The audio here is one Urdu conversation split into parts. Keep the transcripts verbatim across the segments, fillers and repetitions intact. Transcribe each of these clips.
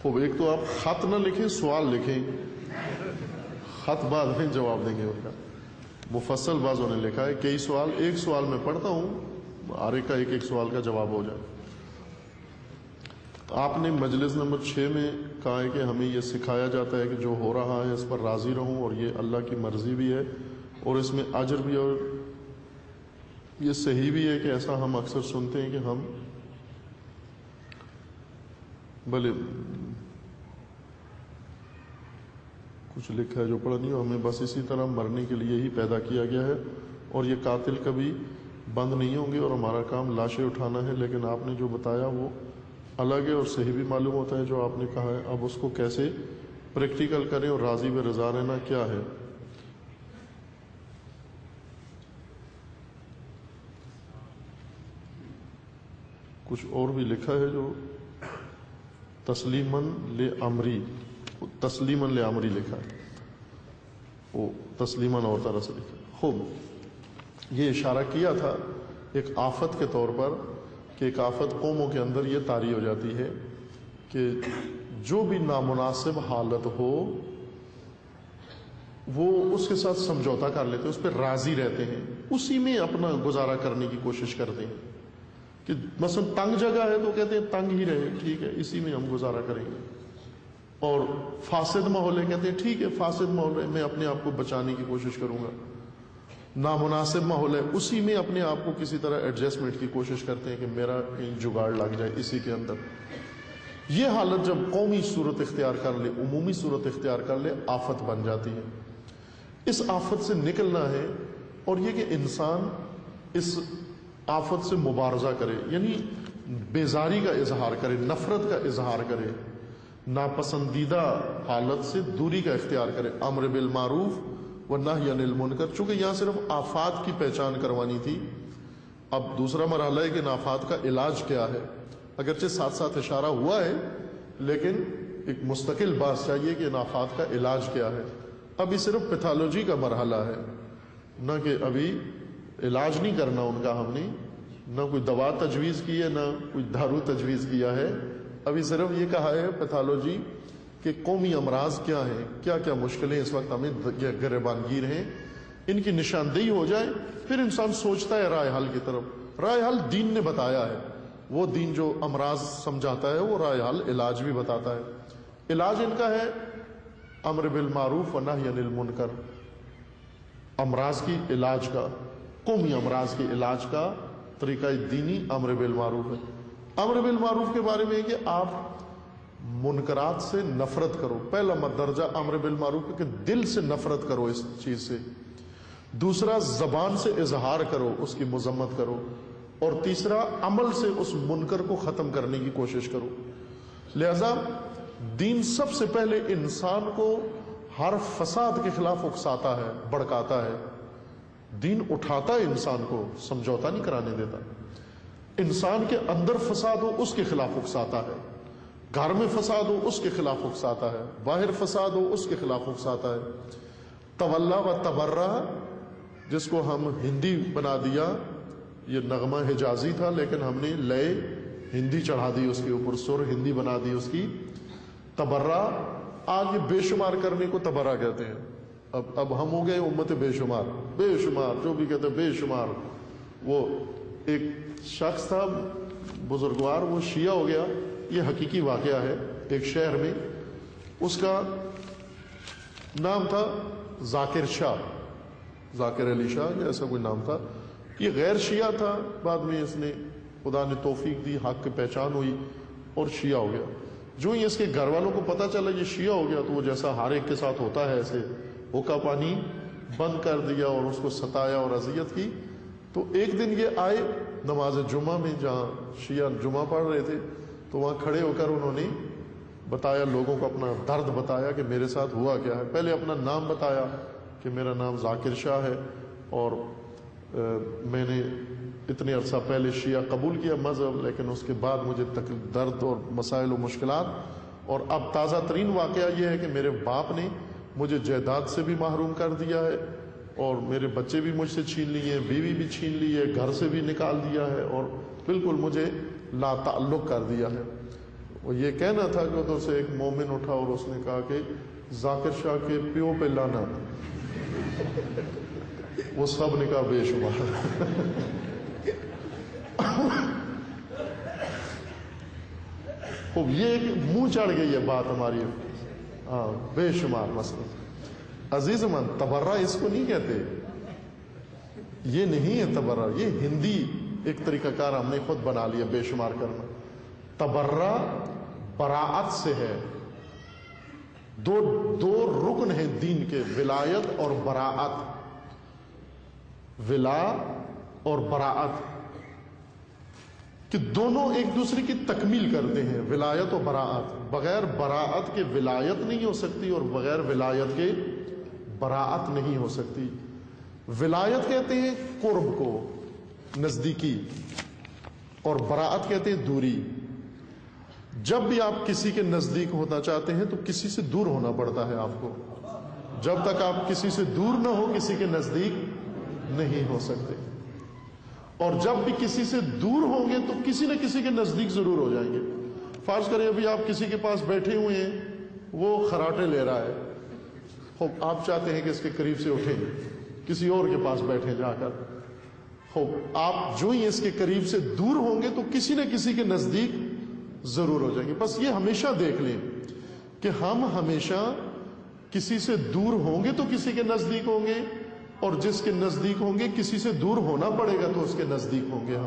خوب، ایک تو آپ خط نہ لکھیں، سوال لکھیں، خط بعد میں جواب دیں گے ان کا، مفصل بعضوں نے لکھا ہے کئی سوال، ایک سوال میں پڑھتا ہوں، ہر ایک کا ایک ایک سوال کا جواب ہو جائے۔ آپ نے مجلس نمبر چھ میں کہا ہے کہ ہمیں یہ سکھایا جاتا ہے کہ جو ہو رہا ہے اس پر راضی رہوں، اور یہ اللہ کی مرضی بھی ہے اور اس میں اجر بھی، اور یہ صحیح بھی ہے کہ ایسا ہم اکثر سنتے ہیں کہ ہم بھلے کچھ لکھا ہے جو پڑھا نہیں ہو، ہمیں بس اسی طرح مرنے کے لیے ہی پیدا کیا گیا ہے اور یہ قاتل کبھی بند نہیں ہوں گے اور ہمارا کام لاشیں اٹھانا ہے۔ لیکن آپ نے جو بتایا وہ الگ ہے اور صحیح بھی معلوم ہوتا ہے جو آپ نے کہا ہے، اب اس کو کیسے پریکٹیکل کریں اور راضی و رضا رہنا کیا ہے؟ کچھ اور بھی لکھا ہے جو تسلیماً لامری، تسلیماً لامری لکھا ہے، وہ تسلیماً اور طرح سے لکھا ہے۔ خوب، یہ اشارہ کیا تھا ایک آفت کے طور پر کہ ایک آفت قوموں کے اندر یہ طاری ہو جاتی ہے کہ جو بھی نامناسب حالت ہو وہ اس کے ساتھ سمجھوتا کر لیتے ہیں، اس پہ راضی رہتے ہیں، اسی میں اپنا گزارا کرنے کی کوشش کرتے ہیں کہ مثلا تنگ جگہ ہے تو کہتے ہیں تنگ ہی رہے، ٹھیک ہے اسی میں ہم گزارا کریں گے، اور فاسد ماحول ہے کہتے ہیں ٹھیک ہے فاسد ماحول ہے میں اپنے آپ کو بچانے کی کوشش کروں گا، نامناسب ماحول ہے اسی میں اپنے آپ کو کسی طرح ایڈجسٹمنٹ کی کوشش کرتے ہیں کہ میرا کہیں جگاڑ لگ جائے اسی کے اندر۔ یہ حالت جب قومی صورت اختیار کر لے، عمومی صورت اختیار کر لے، آفت بن جاتی ہے۔ اس آفت سے نکلنا ہے اور یہ کہ انسان اس آفت سے مبارزہ کرے، یعنی بیزاری کا اظہار کرے، نفرت کا اظہار کرے، ناپسندیدہ حالت سے دوری کا اختیار کرے، امر بالمعروف و نہی عن المنکر۔ چونکہ یہاں صرف آفات کی پہچان کروانی تھی، اب دوسرا مرحلہ ہے کہ ان آفات کا علاج کیا ہے، اگرچہ ساتھ ساتھ اشارہ ہوا ہے لیکن ایک مستقل بات چاہیے کہ ان آفات کا علاج کیا ہے۔ ابھی صرف پیتھالوجی کا مرحلہ ہے، نہ کہ ابھی علاج نہیں کرنا ان کا، ہم نے نہ کوئی دوا تجویز کی ہے نہ کوئی دارو تجویز کیا ہے، ابھی صرف یہ کہا ہے پیتھالوجی کہ قومی امراض کیا ہیں، کیا کیا مشکلیں اس وقت ہمیں گریبان گیر ہیں، ان کی نشاندہی ہو جائے، پھر انسان سوچتا ہے رائے حل کی طرف۔ رائے حل دین نے بتایا ہے، وہ دین جو امراض سمجھاتا ہے وہ رائے حل علاج بھی بتاتا ہے۔ علاج ان کا ہے امر بالمعروف و نہی عن المنکر، امراض کی علاج کا، قومی امراض کے علاج کا طریقہ دینی امر بالمعروف ہے۔ امر بالمعروف کے بارے میں ہے کہ آپ منکرات سے نفرت کرو، پہلا درجہ امر بالمعروف ہے کہ دل سے نفرت کرو اس چیز سے، دوسرا زبان سے اظہار کرو، اس کی مذمت کرو، اور تیسرا عمل سے اس منکر کو ختم کرنے کی کوشش کرو۔ لہذا دین سب سے پہلے انسان کو ہر فساد کے خلاف اکساتا ہے، بڑکاتا ہے۔ دین اٹھاتا ہے انسان کو، سمجھوتا نہیں کرانے دیتا۔ انسان کے اندر فساد ہو اس کے خلاف اکساتا ہے، گھر میں فساد ہو اس کے خلاف اکساتا ہے، باہر فساد ہو اس کے خلاف اکساتا ہے۔ تولا و تبرہ جس کو ہم ہندی بنا دیا، یہ نغمہ حجازی تھا لیکن ہم نے لئے ہندی چڑھا دی اس کے اوپر، سر ہندی بنا دی اس کی۔ تبرہ آج یہ بے شمار کرنے کو تبرہ کہتے ہیں، اب اب ہم ہو گئے امت بے شمار، بے شمار جو بھی کہتے ہیں بے شمار۔ وہ ایک شخص تھا بزرگوار، وہ شیعہ ہو گیا، یہ حقیقی واقعہ ہے، ایک شہر میں اس کا نام تھا ذاکر شاہ، ذاکر علی شاہ یا ایسا کوئی نام تھا۔ یہ غیر شیعہ تھا، بعد میں اس نے خدا نے توفیق دی، حق کی پہچان ہوئی اور شیعہ ہو گیا۔ جو ہی اس کے گھر والوں کو پتہ چلا یہ شیعہ ہو گیا تو وہ جیسا ہر ایک کے ساتھ ہوتا ہے ایسے ہوکا پانی بند کر دیا اور اس کو ستایا اور اذیت کی۔ تو ایک دن یہ آئے نماز جمعہ میں، جہاں شیعہ جمعہ پڑھ رہے تھے، تو وہاں کھڑے ہو کر انہوں نے بتایا، لوگوں کو اپنا درد بتایا کہ میرے ساتھ ہوا کیا ہے۔ پہلے اپنا نام بتایا کہ میرا نام ذاکر شاہ ہے اور میں نے اتنے عرصہ پہلے شیعہ قبول کیا مذہب، لیکن اس کے بعد مجھے درد اور مسائل و مشکلات، اور اب تازہ ترین واقعہ یہ ہے کہ میرے باپ نے مجھے جائیداد سے بھی محروم کر دیا ہے اور میرے بچے بھی مجھ سے چھین لیے، بیوی بھی چھین لی ہے، گھر سے بھی نکال دیا ہے اور بالکل مجھے لا تعلق کر دیا ہے۔ وہ یہ کہنا تھا کہ ادھر سے ایک مومن اٹھا اور اس نے کہا کہ ذاکر شاہ کے پیو پہ لانا، وہ سب نے کہا بے شمار۔ خوب، یہ ایک منہ چڑھ گئی ہے بات ہماری، ہاں بے شمار مسئلہ۔ عزیز من، تبرہ اس کو نہیں کہتے، یہ نہیں ہے تبرہ، یہ ہندی ایک طریقہ کار ہم نے خود بنا لیا بے شمار کرنا۔ تبرہ براعت سے ہے، دو دو رکن ہیں دین کے، ولایت اور براعت، ولا اور براعت، کہ دونوں ایک دوسرے کی تکمیل کرتے ہیں، ولایت و براعت۔ بغیر براعت کے ولایت نہیں ہو سکتی اور بغیر ولایت کے براعت نہیں ہو سکتی۔ ولایت کہتے ہیں قرب کو، نزدیکی، اور براعت کہتے ہیں دوری۔ جب بھی آپ کسی کے نزدیک ہونا چاہتے ہیں تو کسی سے دور ہونا پڑتا ہے آپ کو، جب تک آپ کسی سے دور نہ ہو کسی کے نزدیک نہیں ہو سکتے، اور جب بھی کسی سے دور ہوں گے تو کسی نہ کسی کے نزدیک ضرور ہو جائیں گے۔ فرض کریں ابھی آپ کسی کے پاس بیٹھے ہوئے ہیں، وہ خراٹے لے رہا ہے، خوب آپ چاہتے ہیں کہ اس کے قریب سے اٹھیں، کسی اور کے پاس بیٹھیں جا کر، خوب آپ جو ہی اس کے قریب سے دور ہوں گے تو کسی نہ کسی کے نزدیک ضرور ہو جائیں گے۔ بس یہ ہمیشہ دیکھ لیں کہ ہم ہمیشہ کسی سے دور ہوں گے تو کسی کے نزدیک ہوں گے، اور جس کے نزدیک ہوں گے کسی سے دور ہونا پڑے گا تو اس کے نزدیک ہوں گے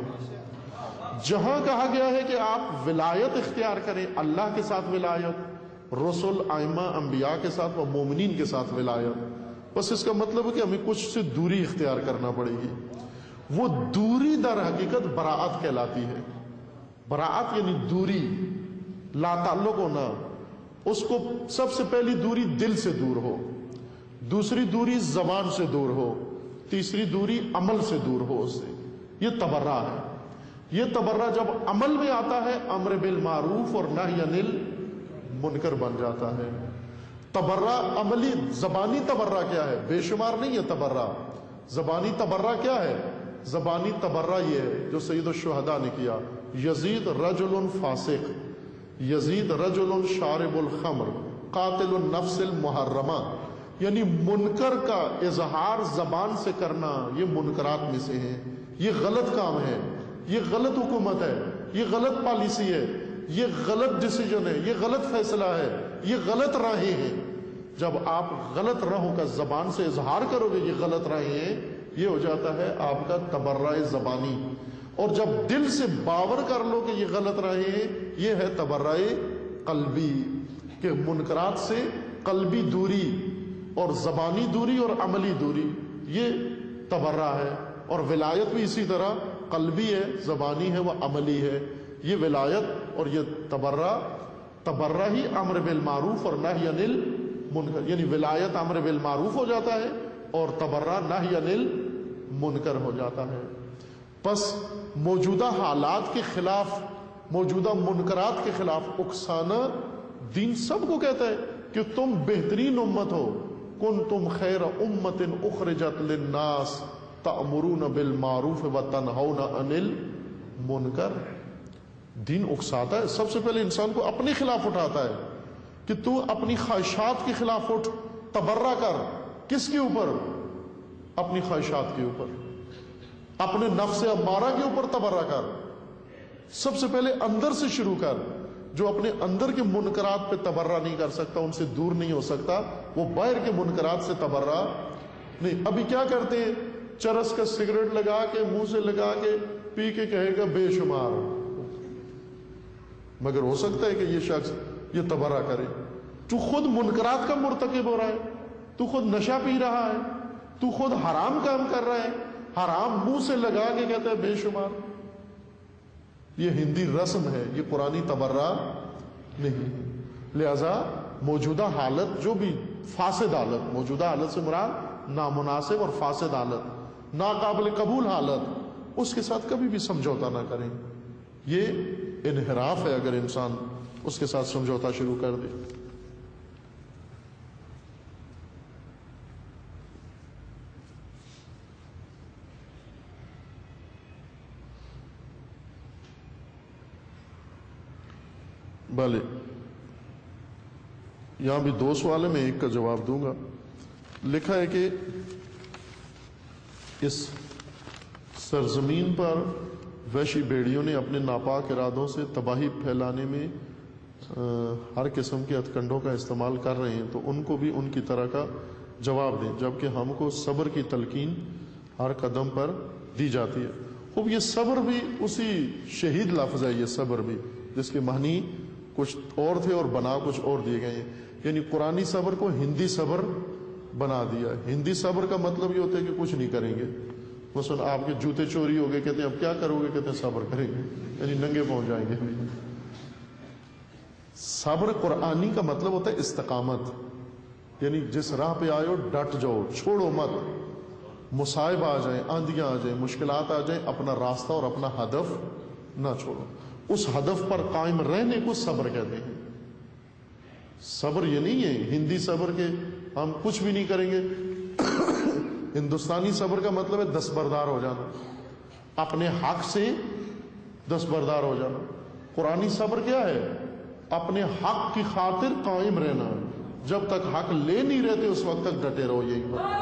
ہم۔ جہاں کہا گیا ہے کہ آپ ولایت اختیار کریں، اللہ کے ساتھ ولایت، رسول، ائمہ، انبیاء کے ساتھ و مومنین کے ساتھ ولایت، بس اس کا مطلب ہے کہ ہمیں کچھ سے دوری اختیار کرنا پڑے گی۔ وہ دوری در حقیقت براعت کہلاتی ہے۔ براعت یعنی دوری، لا تعلق ہونا۔ اس کو سب سے پہلی دوری دل سے دور ہو، دوسری دوری زبان سے دور ہو، تیسری دوری عمل سے دور ہو اس سے، یہ تبرہ ہے۔ یہ تبرہ جب عمل میں آتا ہے امر بالمعروف اور نہی عن المنکر بن جاتا ہے۔ تبرہ عملی، زبانی تبرہ کیا ہے؟ بے شمار نہیں ہے تبرہ۔ زبانی تبرہ کیا ہے؟ زبانی تبرہ یہ ہے جو سید الشہداء نے کیا، یزید رجل فاسق، یزید رجل شارب الخمر قاتل النفس المحرمہ، یعنی منکر کا اظہار زبان سے کرنا یہ منکرات میں سے ہے، یہ غلط کام ہے، یہ غلط حکومت ہے، یہ غلط پالیسی ہے، یہ غلط ڈیسیجن ہے، یہ غلط فیصلہ ہے، یہ غلط راہیں ہیں۔ جب آپ غلط راہوں کا زبان سے اظہار کرو گے یہ غلط راہیں ہیں، یہ ہو جاتا ہے آپ کا تبرہ زبانی۔ اور جب دل سے باور کر لو کہ یہ غلط راہیں ہیں، یہ ہے تبرہ قلبی، کہ منکرات سے قلبی دوری اور زبانی دوری اور عملی دوری، یہ تبرہ ہے۔ اور ولایت بھی اسی طرح قلبی ہے، زبانی ہے، وہ عملی ہے۔ یہ ولایت اور یہ تبرہ، تبرہ ہی امر بالمعروف اور نہی عن المنکر، یعنی ولایت امر بالمعروف ہو جاتا ہے اور تبرہ نہی عن المنکر ہو جاتا ہے۔ پس موجودہ حالات کے خلاف، موجودہ منکرات کے خلاف اکسانا دین سب کو کہتا ہے کہ تم بہترین امت ہو، کنتم خیر امت اخرجت للناس تأمرون بالمعروف وتنہون عن المنکر۔ دین اکساتا ہے، سب سے پہلے انسان کو اپنے خلاف اٹھاتا ہے کہ تو اپنی خواہشات کے خلاف اٹھ، تبرہ کر۔ کس کے اوپر؟ اپنی خواہشات کے اوپر، اپنے نفس امارہ کے اوپر تبرہ کر۔ سب سے پہلے اندر سے شروع کر۔ جو اپنے اندر کے منکرات پہ تبرہ نہیں کر سکتا، ان سے دور نہیں ہو سکتا، وہ باہر کے منکرات سے تبرہ نہیں۔ ابھی کیا کرتے ہیں؟ چرس کا سگریٹ لگا کے منہ سے لگا کے پی کے کہے گا بے شمار، مگر ہو سکتا ہے کہ یہ شخص یہ تبرہ کرے۔ تو خود منکرات کا مرتکب ہو رہا ہے، تو خود نشہ پی رہا ہے، تو خود حرام کام کر رہا ہے، حرام منہ سے لگا کے کہتا ہے بے شمار۔ یہ ہندی رسم ہے، یہ قرآنی تبرہ نہیں ہے۔ لہذا موجودہ حالت، جو بھی فاسد حالت، موجودہ حالت سے مراد نامناسب اور فاسد حالت، ناقابل قبول حالت، اس کے ساتھ کبھی بھی سمجھوتا نہ کریں۔ یہ انحراف ہے اگر انسان اس کے ساتھ سمجھوتا شروع کر دے۔ भले यहां भी दो सवाल है, मैं एक का जवाब दूंगा। लिखा है कि इस सरजमीन पर वहशी भेड़ियों ने अपने नापाक इरादों से तबाही फैलाने में आ, हर किस्म के हथकंडों का इस्तेमाल कर रहे हैं, तो उनको भी उनकी तरह का जवाब दें, जबकि हमको सब्र की तलकीन हर कदम पर दी जाती है। खूब ये सब्र भी उसी शहीद लफ्ज़ है, ये सब्र भी जिसके मानी कुछ और थे और बना कुछ और दिए गए हैं। यानी कुरानी सब्र को हिंदी सब्र बना दिया। हिंदी सब्र का मतलब ये होता है कि कुछ नहीं करेंगे। मसलन आपके जूते चोरी हो गए, कहते हैं अब क्या करोगे, कहते हैं सब्र करेंगे, यानी नंगे पहुंच जाएंगे। सब्र कुरानी का मतलब होता है इस्तकामत, यानी जिस राह पे आए हो डट जाओ, छोड़ो मत। मुसाइब आ जाए, आंधियां आ जाए, मुश्किलात आ जाए, अपना रास्ता और अपना हदफ ना छोड़ो। उस हदफ पर कायम रहने को सब्र कहते हैं। सब्र ये नहीं है हिंदी सब्र के हम कुछ भी नहीं करेंगे। हिंदुस्तानी सब्र का मतलब है दस्तबरदार हो जाना, अपने हक से दस्तबरदार हो जाना। कुरानी सब्र क्या है? अपने हक की खातिर कायम रहना, जब तक हक ले नहीं रहते उस वक्त तक डटे रहो। यही बात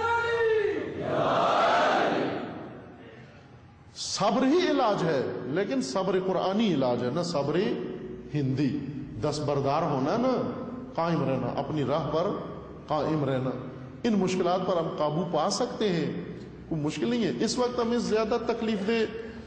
सब्र ही इलाज है, लेकिन सब्र कुरानी इलाज है ना, सब्र हिंदी। दस्तबरदार होना ना, कायम रहना, अपनी राह पर कायम रहना। इन मुश्किलात पर हम काबू पा सकते हैं, कोई मुश्किल नहीं है। इस वक्त हमें ज्यादा तकलीफ दे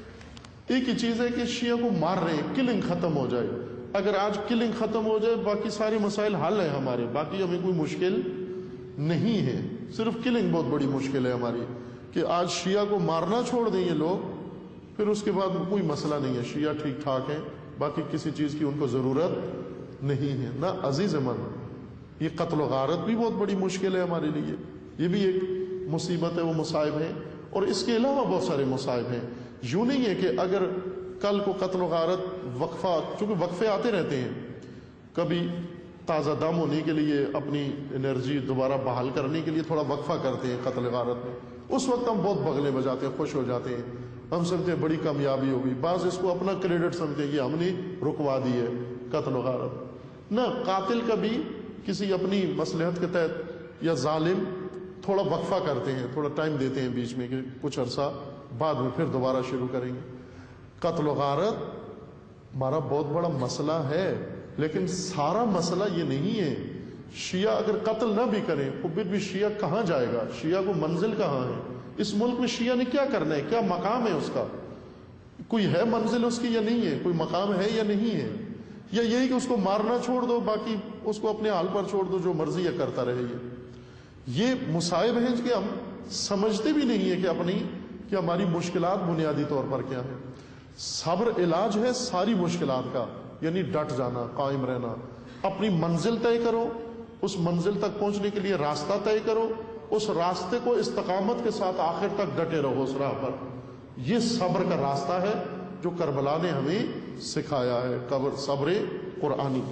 एक ही चीज है कि शिया को मार रहे हैं, किलिंग खत्म हो जाए। अगर आज किलिंग खत्म हो जाए, बाकी सारे मसाइल हल है हमारे, बाकी हमें कोई मुश्किल नहीं है। सिर्फ किलिंग बहुत बड़ी मुश्किल है हमारी, कि आज शिया को मारना छोड़ दें ये लोग, फिर उसके बाद कोई मसला नहीं है, शिया ठीक ठाक है, बाकी किसी चीज की उनको जरूरत नहीं है ना। अजीज मन, ये कत्ल गारत भी बहुत बड़ी मुश्किल है हमारे लिए, ये भी एक मुसीबत है, वो मुसाइब है। और इसके अलावा बहुत सारे मुसाइब हैं। यूं नहीं है कि अगर कल को कत्ल गारत वक्फा, चूंकि वक्फे आते रहते हैं, कभी ताज़ा दम होने के लिए, अपनी एनर्जी दोबारा बहाल करने के लिए थोड़ा वक्फा करते हैं कत्ल गारत में, उस वक्त हम बहुत बगले बजाते हैं, खुश हो जाते हैं, हम समझते हैं बड़ी कामयाबी होगी। बाज़ इसको अपना क्रेडिट समझते हैं कि हमने रुकवा दी है कत्ल गारत। ना, कातिल का भी किसी अपनी मसलहत के तहत या जालिम थोड़ा वक्फा करते हैं, थोड़ा टाइम देते हैं बीच में कि कुछ अरसा बाद में फिर दोबारा शुरू करेंगे। कत्ल गारत हमारा बहुत बड़ा मसला है, लेकिन सारा मसला ये नहीं है। शिया अगर कत्ल ना भी करें तो फिर भी शिया कहाँ जाएगा? शिया को मंजिल कहाँ है? इस मुल्क में शिया ने क्या करना है? क्या मकाम है उसका? कोई है मंजिल उसकी या नहीं है? कोई मकाम है या नहीं है? या यही कि उसको मारना छोड़ दो, बाकी उसको अपने हाल पर छोड़ दो, जो मर्जी है करता रहे। ये ये मुसाइब हैं कि हम समझते भी नहीं है कि अपनी कि हमारी मुश्किलात बुनियादी तौर पर क्या है। सब्र इलाज है सारी मुश्किलात का, यानी डट जाना, कायम रहना, अपनी मंजिल तय करो, उस मंजिल तक पहुंचने के लिए रास्ता तय करो, उस रास्ते को इस्तकामत के साथ आखिर तक डटे रहो उस राह पर। यह सब्र का रास्ता है जो करबला ने हमें सिखाया है, कब्र सब्र कुरानी।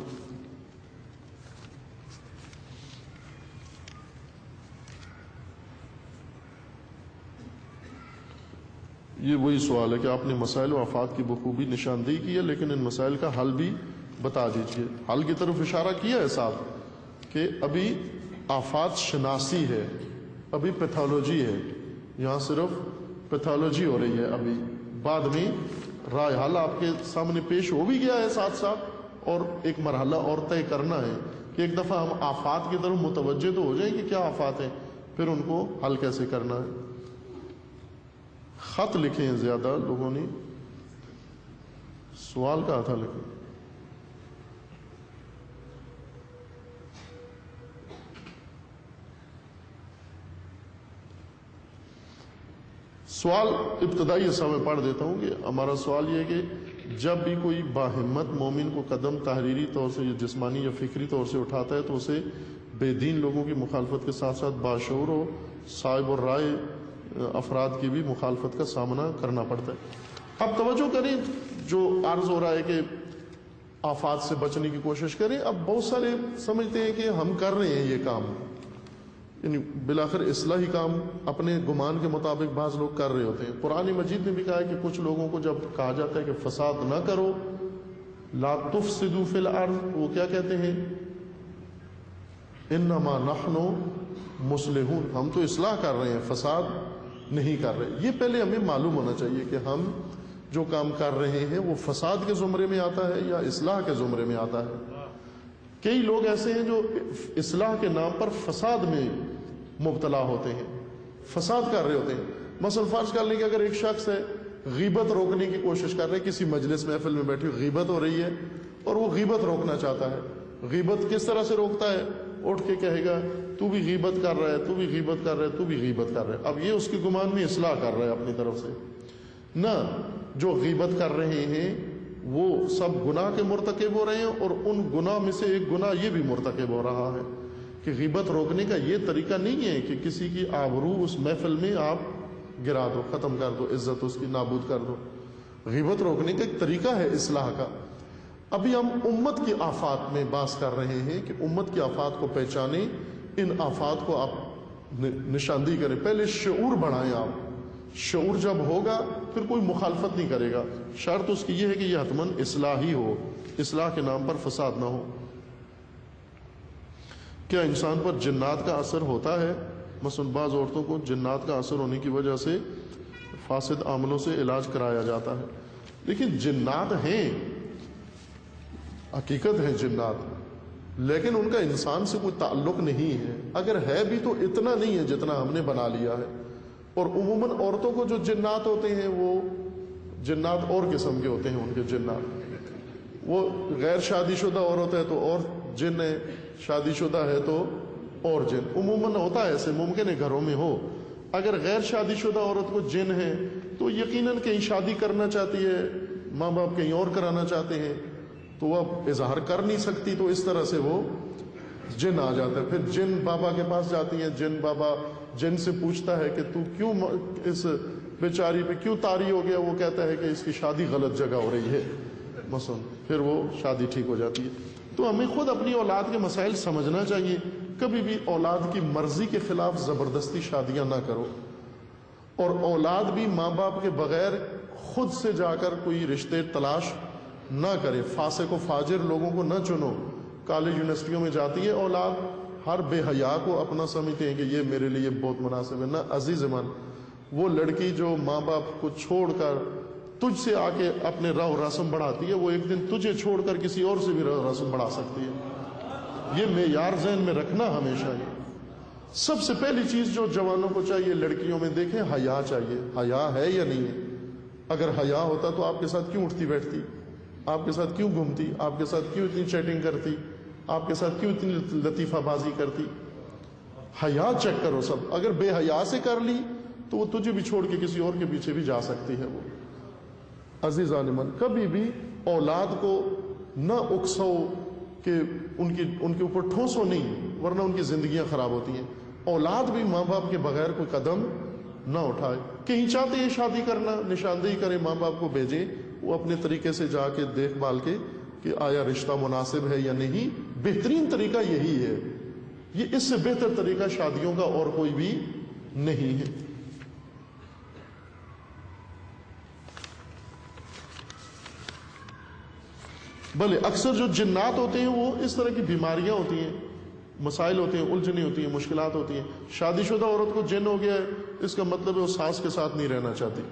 ये वही सवाल है कि आपने मसाइल व आफात की बखूबी निशानदेही की है, लेकिन इन मसाइल का हल भी बता दीजिए। हल की तरफ इशारा किया है साहब कि अभी आफात शनासी है, अभी पैथोलॉजी है, यहाँ सिर्फ पैथोलॉजी हो रही है। अभी बाद में राय हल आपके सामने पेश हो भी गया है साथ साथ, और एक मरहला और तय करना है कि एक दफ़ा हम आफात की तरफ मुतवज्जे तो हो जाए कि क्या आफात है, फिर उनको हल कैसे करना है। खत लिखे हैं ज्यादा लोगों ने, सवाल कहा था लेकिन सवाल इब्तदाई हिस्सा में पढ़ देता हूं कि हमारा सवाल यह है कि जब भी कोई बाहिम्मत मोमिन को कदम तहरीरी तौर से या जिस्मानी या फिक्री तौर से उठाता है तो उसे बेदीन लोगों की मुखालफत के साथ साथ बाशऊर और साहिब और राय अफराद की भी मुखालफत का सामना करना पड़ता है। अब तवज्जो करें, जो अर्ज हो रहा है कि आफात से बचने की कोशिश करें। अब बहुत सारे समझते हैं कि हम कर रहे हैं ये काम, यानी बिलाखिर इस्लाही काम अपने गुमान के मुताबिक बाज़ लोग कर रहे होते हैं। कुरान मजीद ने भी कहा है कि कुछ लोगों को जब कहा जाता है कि फसाद ना करो لا تفسدوا فی الارض، وہ کیا کہتے ہیں؟ انما نحن مصلحون، ہم تو اصلاح کر رہے ہیں، فساد نہیں کر رہے۔ یہ پہلے ہمیں معلوم ہونا چاہیے کہ ہم جو کام کر رہے ہیں وہ فساد کے زمرے میں آتا ہے یا اصلاح کے زمرے میں آتا ہے۔ کئی لوگ ایسے ہیں جو اصلاح کے نام پر فساد میں مبتلا ہوتے ہیں، فساد کر رہے ہوتے ہیں۔ مثلا فرض کر لیں کہ اگر ایک شخص ہے غیبت روکنے کی کوشش کر رہے ہیں، کسی مجلس محفل میں بیٹھی غیبت ہو رہی ہے اور وہ غیبت روکنا چاہتا ہے، غیبت کس طرح سے روکتا ہے؟ اٹھ کے کہے گا تو بھی غیبت کر رہا ہے، تو بھی غیبت کر رہا ہے، تو بھی غیبت کر رہا ہے۔ اب یہ اس کے گمان میں اصلاح کر رہا ہے اپنی طرف سے نہ، جو غیبت کر رہے ہیں وہ سب گناہ کے مرتکب ہو رہے ہیں، اور ان گناہ میں سے ایک گناہ یہ بھی مرتکب ہو رہا ہے کہ غیبت روکنے کا یہ طریقہ نہیں ہے کہ کسی کی آبرو اس محفل میں آپ گرا دو، ختم کر دو، عزت اس کی نابود کر دو۔ غیبت روکنے کا ایک طریقہ ہے اصلاح کا۔ ابھی ہم امت کی آفات میں بحث کر رہے ہیں کہ امت کی آفات کو پہچانیں، ان آفات کو آپ نشاندہی کریں، پہلے شعور بڑھائیں۔ آپ شعور جب ہوگا پھر کوئی مخالفت نہیں کرے گا، شرط اس کی یہ ہے کہ یہ حتماً اصلاحی ہو، اصلاح کے نام پر فساد نہ ہو۔ کیا انسان پر جنات کا اثر ہوتا ہے؟ مثلا بعض عورتوں کو جنات کا اثر ہونے کی وجہ سے فاسد عملوں سے علاج کرایا جاتا ہے۔ لیکن جنات ہیں، حقیقت ہے جنات، لیکن ان کا انسان سے کوئی تعلق نہیں ہے، اگر ہے بھی تو اتنا نہیں ہے جتنا ہم نے بنا لیا ہے۔ اور عموماً عورتوں کو جو جنات ہوتے ہیں وہ جنات اور قسم کے ہوتے ہیں، ان کے جنات، وہ غیر شادی شدہ عورت ہے تو اور جن ہے، شادی شدہ ہے تو اور جن، عموماً ہوتا ہے ایسے، ممکن ہے گھروں میں ہو۔ اگر غیر شادی شدہ عورت کو جن ہے تو یقیناً کہیں شادی کرنا چاہتی ہے، ماں باپ کہیں اور کرانا چاہتے ہیں تو وہ اب اظہار کر نہیں سکتی، تو اس طرح سے وہ جن آ جاتا ہے۔ پھر جن بابا کے پاس جاتی ہیں، جن بابا جن سے پوچھتا ہے کہ تو کیوں اس بیچاری پہ کیوں طاری ہو گیا، وہ کہتا ہے کہ اس کی شادی غلط جگہ ہو رہی ہے مثلا، پھر وہ شادی ٹھیک ہو جاتی ہے۔ تو ہمیں خود اپنی اولاد کے مسائل سمجھنا چاہیے، کبھی بھی اولاد کی مرضی کے خلاف زبردستی شادیاں نہ کرو، اور اولاد بھی ماں باپ کے بغیر خود سے جا کر کوئی رشتے تلاش نہ کرے، فاسق و فاجر لوگوں کو نہ چنو۔ کالج یونیورسٹیوں میں جاتی ہے اولاد، ہر بے حیا کو اپنا سمجھتے ہیں کہ یہ میرے لیے بہت مناسب ہے۔ نہ عزیز من، وہ لڑکی جو ماں باپ کو چھوڑ کر تجھ سے آ کے اپنے راہ و رسم بڑھاتی ہے، وہ ایک دن تجھے چھوڑ کر کسی اور سے بھی راہ و رسم بڑھا سکتی ہے۔ یہ معیار ذہن میں رکھنا ہمیشہ ہی۔ سب سے پہلی چیز جو جوانوں کو چاہیے لڑکیوں میں دیکھیں، حیا چاہیے۔ حیا ہے یا نہیں ہے؟ اگر حیا ہوتا تو آپ کے ساتھ کیوں اٹھتی بیٹھتی، آپ کے ساتھ کیوں گھومتی، آپ کے ساتھ کیوں اتنی چیٹنگ کرتی، آپ کے ساتھ کیوں اتنی لطیفہ بازی کرتی؟ حیا چیک کرو سب۔ اگر بے حیا سے کر لی تو وہ تجھے بھی چھوڑ کے کسی اور کے پیچھے بھی جا سکتی ہے۔ وہ عزیزان من، کبھی بھی اولاد کو نہ اکسو کہ ان کی ان کے اوپر ٹھوسو نہیں، ورنہ ان کی زندگیاں خراب ہوتی ہیں۔ اولاد بھی ماں باپ کے بغیر کوئی قدم نہ اٹھائے۔ کہیں چاہتے ہیں شادی کرنا، نشاندہی کریں، ماں باپ کو بھیجیں، وہ اپنے طریقے سے جا کے دیکھ بھال کے کہ آیا رشتہ مناسب ہے یا نہیں۔ بہترین طریقہ یہی ہے، یہ اس سے بہتر طریقہ شادیوں کا اور کوئی بھی نہیں ہے۔ بھلے اکثر جو جنات ہوتے ہیں وہ اس طرح کی بیماریاں ہوتی ہیں، مسائل ہوتے ہیں، الجھنیں ہوتی ہیں، مشکلات ہوتی ہیں۔ شادی شدہ عورت کو جن ہو گیا ہے، اس کا مطلب ہے وہ ساس کے ساتھ نہیں رہنا چاہتی،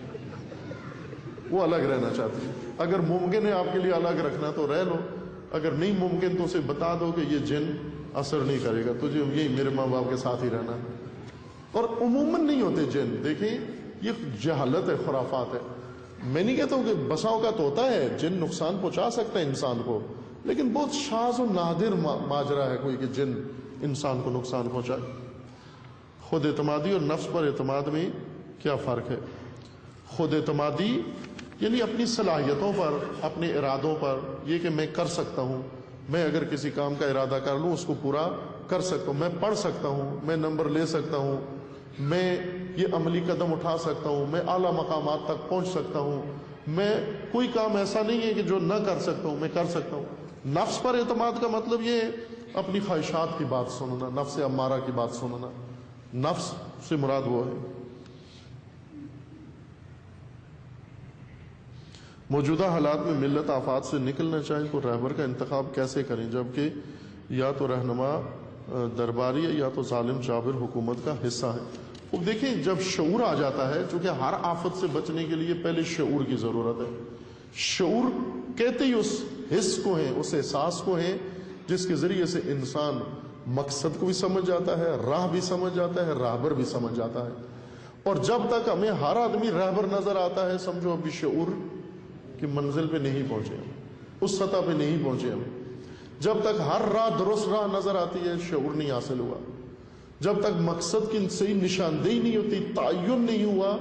وہ الگ رہنا چاہتی ہے۔ اگر ممکن ہے آپ کے لیے الگ رکھنا تو رہ لو، اگر نہیں ممکن تو اسے بتا دو کہ یہ جن اثر نہیں کرے گا، تجھے یہی میرے ماں باپ کے ساتھ ہی رہنا۔ اور عموماً نہیں ہوتے جن، دیکھیں یہ جہالت ہے، خرافات ہے۔ میں نہیں کہتا ہوں کہ بسا اوقات ہوتا ہے جن نقصان پہنچا سکتا ہے انسان کو، لیکن بہت شاذ و نادر ماجرا ہے کوئی کہ جن انسان کو نقصان پہنچائے۔ خود اعتمادی اور نفس پر اعتماد میں کیا فرق ہے؟ خود اعتمادی یعنی اپنی صلاحیتوں پر، اپنے ارادوں پر، یہ کہ میں کر سکتا ہوں، میں اگر کسی کام کا ارادہ کر لوں اس کو پورا کر سکتا ہوں، میں پڑھ سکتا ہوں، میں نمبر لے سکتا ہوں، میں یہ عملی قدم اٹھا سکتا ہوں، میں اعلیٰ مقامات تک پہنچ سکتا ہوں، میں کوئی کام ایسا نہیں ہے کہ جو نہ کر سکتا ہوں، میں کر سکتا ہوں۔ نفس پر اعتماد کا مطلب یہ ہے اپنی خواہشات کی بات سننا، نفس امارہ کی بات سننا۔ نفس سے مراد وہ ہے۔ موجودہ حالات میں ملت آفات سے نکلنا چاہے تو رہبر کا انتخاب کیسے کریں، جبکہ یا تو رہنما درباری ہے یا تو ظالم جابر حکومت کا حصہ ہے؟ وہ دیکھیں جب شعور آ جاتا ہے، چونکہ ہر آفت سے بچنے کے لیے پہلے شعور کی ضرورت ہے. شعور کہتے ہی اس حس کو ہیں، اس احساس کو ہیں جس کے ذریعے سے انسان مقصد کو بھی سمجھ جاتا ہے، راہ بھی سمجھ جاتا ہے، راہبر بھی سمجھ جاتا ہے. اور جب تک ہمیں ہر آدمی رہبر نظر آتا ہے، سمجھو ابھی شعور کی منزل پہ نہیں پہنچے ہم، اس سطح پہ نہیں پہنچے ہم. جب تک ہر راہ درست راہ نظر آتی ہے، شعور نہیں حاصل ہوا. جب تک مقصد کی صحیح نشاندہی نہیں ہوتی، تعین نہیں ہوا،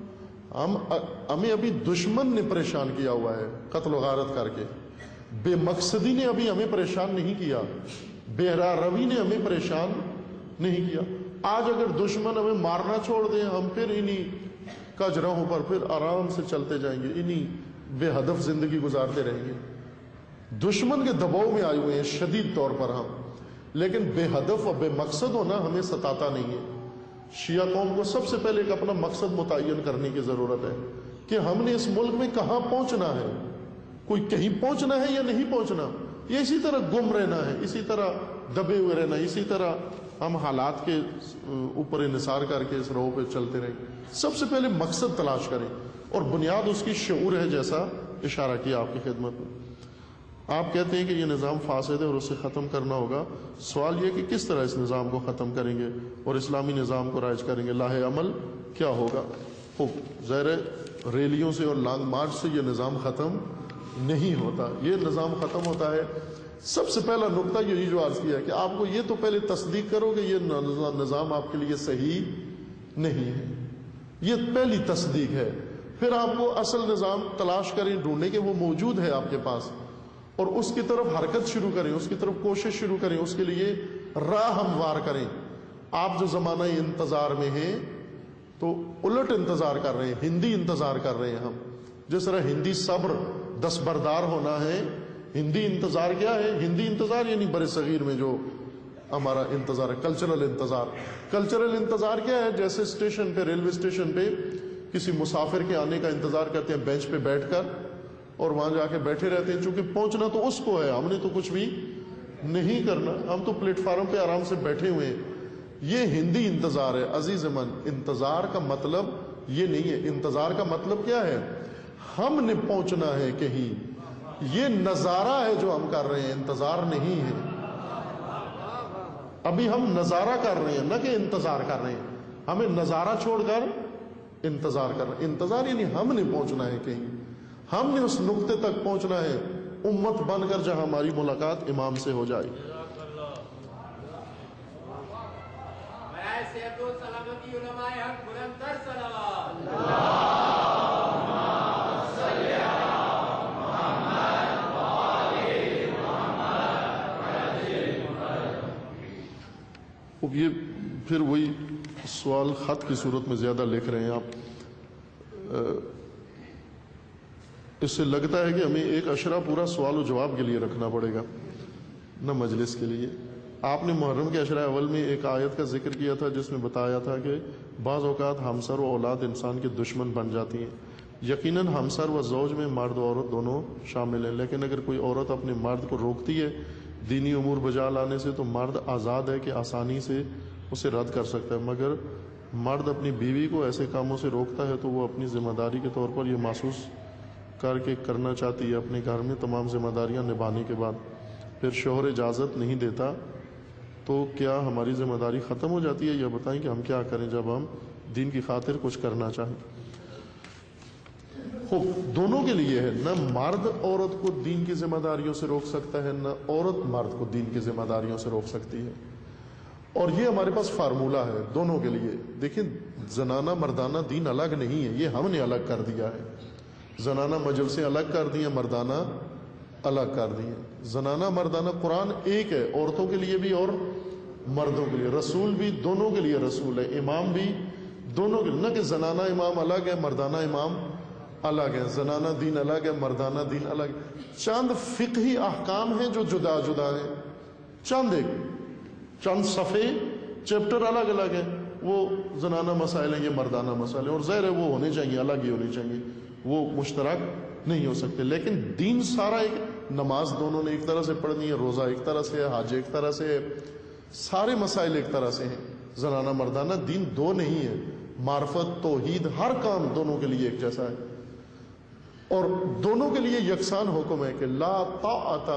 ہم ہمیں ابھی دشمن نے پریشان کیا ہوا ہے قتل و غارت کر کے. بے مقصدی نے ابھی ہمیں پریشان نہیں کیا، بے راہ روی نے ہمیں پریشان نہیں کیا. آج اگر دشمن ہمیں مارنا چھوڑ دیں، ہم پھر انہی کجراہوں پر پھر آرام سے چلتے جائیں گے، انہی بے ہدف زندگی گزارتے رہیں گے. دشمن کے دباؤ میں آئے ہوئے ہیں شدید طور پر ہم، لیکن بے ہدف اور بے مقصد ہونا ہمیں ستاتا نہیں ہے. شیعہ قوم کو سب سے پہلے ایک اپنا مقصد متعین کرنے کی ضرورت ہے کہ ہم نے اس ملک میں کہاں پہنچنا ہے. کوئی کہیں پہنچنا ہے یا نہیں پہنچنا، یہ اسی طرح گم رہنا ہے، اسی طرح دبے ہوئے رہنا، اسی طرح ہم حالات کے اوپر انحصار کر کے اس راہ پہ چلتے رہیں. سب سے پہلے مقصد تلاش کریں، اور بنیاد اس کی شعور ہے، جیسا اشارہ کیا آپ کی خدمت میں. آپ کہتے ہیں کہ یہ نظام فاسد ہے اور اسے ختم کرنا ہوگا. سوال یہ کہ کس طرح اس نظام کو ختم کریں گے اور اسلامی نظام کو رائج کریں گے، لاہ عمل کیا ہوگا؟ خوب ظاہر ریلیوں سے اور لانگ مارچ سے یہ نظام ختم نہیں ہوتا. یہ نظام ختم ہوتا ہے، سب سے پہلا نقطہ یہی جو عرض کیا ہے کہ آپ کو یہ تو پہلے تصدیق کرو کہ یہ نظام آپ کے لیے صحیح نہیں ہے. یہ پہلی تصدیق ہے. پھر آپ کو اصل نظام تلاش کریں، ڈھونڈیں کہ وہ موجود ہے آپ کے پاس، اور اس کی طرف حرکت شروع کریں، اس کی طرف کوشش شروع کریں، اس کے لیے راہ ہموار کریں. آپ جو زمانہ انتظار میں ہیں تو الٹ انتظار کر رہے ہیں، ہندی انتظار کر رہے ہیں ہم. جس طرح ہندی صبر دستبردار ہونا ہے، ہندی انتظار کیا ہے؟ ہندی انتظار یعنی برِ صغیر میں جو ہمارا انتظار ہے، کلچرل انتظار. کلچرل انتظار کیا ہے؟ جیسے اسٹیشن پہ، ریلوے اسٹیشن پہ کسی مسافر کے آنے کا انتظار کرتے ہیں بینچ پہ بیٹھ کر، اور وہاں جا کے بیٹھے رہتے ہیں، چونکہ پہنچنا تو اس کو ہے، ہم نے تو کچھ بھی نہیں کرنا، ہم تو پلیٹ فارم پہ آرام سے بیٹھے ہوئے ہیں. یہ ہندی انتظار ہے. عزیز من، انتظار کا مطلب یہ نہیں ہے. انتظار کا مطلب کیا ہے؟ ہم نے پہنچنا ہے کہیں. یہ نظارہ ہے جو ہم کر رہے ہیں، انتظار نہیں ہے. ابھی ہم نظارہ کر رہے ہیں، نہ کہ انتظار کر رہے ہیں. ہمیں نظارہ چھوڑ کر انتظار کرنا. انتظار یعنی ہم نے پہنچنا ہے کہیں، ہم نے اس نقطے تک پہنچنا ہے امت بن کر جہاں ہماری ملاقات امام سے ہو جائے. اب یہ پھر وہی سوال خط کی صورت میں زیادہ لکھ رہے ہیں آپ. اس سے لگتا ہے کہ ہمیں ایک اشرہ پورا سوال و جواب کے لیے رکھنا پڑے گا، نہ مجلس کے لیے. آپ نے محرم کے اشرہ اول میں ایک آیت کا ذکر کیا تھا جس میں بتایا تھا کہ بعض اوقات ہمسر و اولاد انسان کے دشمن بن جاتی ہیں. یقیناً ہمسر و زوج میں مرد و عورت دونوں شامل ہیں، لیکن اگر کوئی عورت اپنے مرد کو روکتی ہے دینی امور بجا لانے سے تو مرد آزاد ہے کہ آسانی سے اسے رد کر سکتا ہے. مگر مرد اپنی بیوی کو ایسے کاموں سے روکتا ہے تو وہ اپنی ذمہ داری کے طور پر یہ محسوس کر کے کرنا چاہتی ہے اپنے گھر میں تمام ذمہ داریاں نبھانے کے بعد، پھر شوہر اجازت نہیں دیتا تو کیا ہماری ذمہ داری ختم ہو جاتی ہے؟ یہ بتائیں کہ ہم کیا کریں جب ہم دین کی خاطر کچھ کرنا چاہیں. خوب دونوں کے لیے ہے، نہ مرد عورت کو دین کی ذمہ داریوں سے روک سکتا ہے، نہ عورت مرد کو دین کی ذمہ داریوں سے روک سکتی ہے. اور یہ ہمارے پاس فارمولہ ہے دونوں کے لیے. دیکھیں زنانہ مردانہ دین الگ نہیں ہے، یہ ہم نے الگ کر دیا ہے. زنانہ مجلسیں الگ کر دی ہیں، مردانہ الگ کر دی ہیں. زنانہ مردانہ قرآن ایک ہے، عورتوں کے لیے بھی اور مردوں کے لیے. رسول بھی دونوں کے لیے رسول ہے، امام بھی دونوں کے لیے. نہ کہ زنانہ امام الگ ہے مردانہ امام الگ ہے، زنانہ دین الگ ہے مردانہ دین الگ ہے. چند فقہی احکام ہیں جو جدا جدا ہیں، چند ایک چند صفحے چیپٹر الگ الگ ہیں. وہ زنانہ مسائل ہیں، یہ مردانہ مسائل ہیں، اور ظاہر ہے وہ ہونے چاہیے، الگ ہی ہونے چاہیے. وہ مشترک نہیں ہو سکتے. لیکن دین سارا ایک، نماز دونوں نے ایک طرح سے پڑھنی ہے، روزہ ایک طرح سے ہے، حج ایک طرح سے ہے، سارے مسائل ایک طرح سے ہیں. زنانہ مردانہ دین دو نہیں ہے. معرفت، توحید، ہر کام دونوں کے لیے ایک جیسا ہے، اور دونوں کے لیے یکساں حکم ہے کہ لا طاعت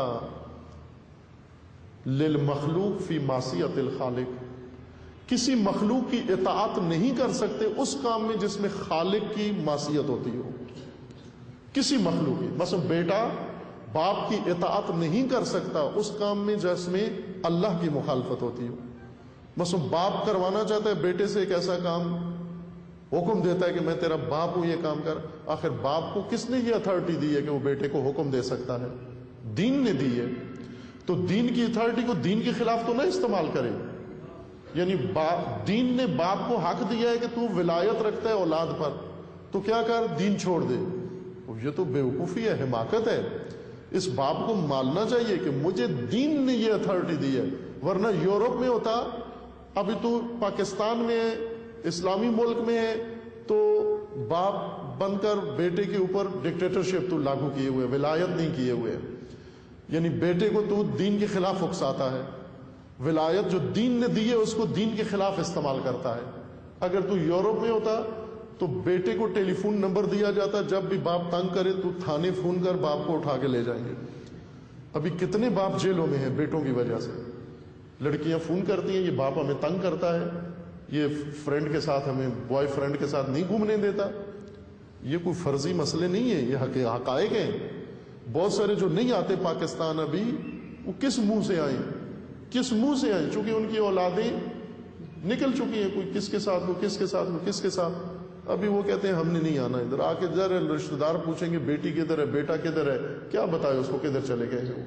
للمخلوق فی معصیت الخالق. کسی مخلوق کی اطاعت نہیں کر سکتے اس کام میں جس میں خالق کی معصیت ہوتی ہو. کسی مخلوق کی، مثلا بیٹا باپ کی اطاعت نہیں کر سکتا اس کام میں جس میں اللہ کی مخالفت ہوتی ہو. مثلا باپ کروانا چاہتا ہے بیٹے سے ایک ایسا کام، حکم دیتا ہے کہ میں تیرا باپ ہوں، یہ کام کر. آخر باپ کو کس نے یہ اتھارٹی دی ہے کہ وہ بیٹے کو حکم دے سکتا ہے؟ دین نے دی ہے. تو دین کی اتھارٹی کو دین کے خلاف تو نہ استعمال کرے. یعنی دین نے باپ کو حق دیا ہے کہ تو ولایت رکھتا ہے اولاد پر، تو کیا کر، دین چھوڑ دے. یہ تو بیوقوفی ہے، حماقت ہے. اس باپ کو ماننا چاہیے کہ مجھے دین نے یہ اتھارٹی دی ہے. ورنہ یورپ میں ہوتا، ابھی تو پاکستان میں ہے، اسلامی ملک میں ہے، تو باپ بن کر بیٹے کے اوپر ڈکٹیٹرشپ تو لاگو کیے ہوئے، ولایت نہیں کیے ہوئے. یعنی بیٹے کو تو دین کے خلاف اکساتا ہے، ولایت جو دین نے دی ہے اس کو دین کے خلاف استعمال کرتا ہے. اگر تو یورپ میں ہوتا تو بیٹے کو ٹیلی فون نمبر دیا جاتا، جب بھی باپ تنگ کرے تو تھانے فون کر باپ کو اٹھا کے لے جائیں گے. ابھی کتنے باپ جیلوں میں ہیں بیٹوں کی وجہ سے. لڑکیاں فون کرتی ہیں، یہ باپ ہمیں تنگ کرتا ہے، یہ فرینڈ کے ساتھ ہمیں، بوائے فرینڈ کے ساتھ نہیں گھومنے دیتا. یہ کوئی فرضی مسئلے نہیں ہیں، یہ حقائق ہیں. بہت سارے جو نہیں آتے پاکستان ابھی، وہ کس منہ سے آئیں، کس منہ سے آئیں؟ چونکہ ان کی اولادیں نکل چکی ہیں، کوئی کس کے ساتھ، وہ کس کے ساتھ، وہ کس کے ساتھ. ابھی وہ کہتے ہیں ہم نے نہیں آنا ادھر. آ کے ادھر رشتہ دار پوچھیں گے بیٹی کدھر ہے، بیٹا کدھر ہے، کیا بتائے اس کو کدھر چلے گئے ہیں.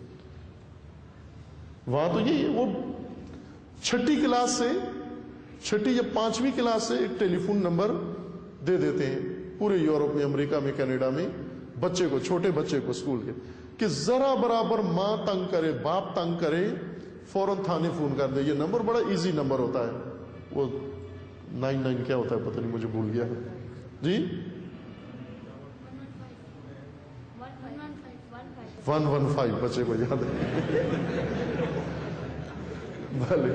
وہاں تو یہی ہے، وہ چھٹی کلاس سے، چھٹی یا پانچویں کلاس سے ایک ٹیلی فون نمبر دے دیتے ہیں پورے یورپ میں، امریکہ میں، کینیڈا میں، بچے کو، چھوٹے بچے کو اسکول کے، کہ ذرا برابر ماں تنگ کرے، باپ تنگ کرے، فوراً تھانے فون کر دے. یہ نمبر بڑا ایزی نمبر ہوتا ہے. وہ نائن نائن کیا ہوتا ہے پتہ نہیں، مجھے بھول گیا جی. ون ون فائیو بچے کو یاد ہے بھلے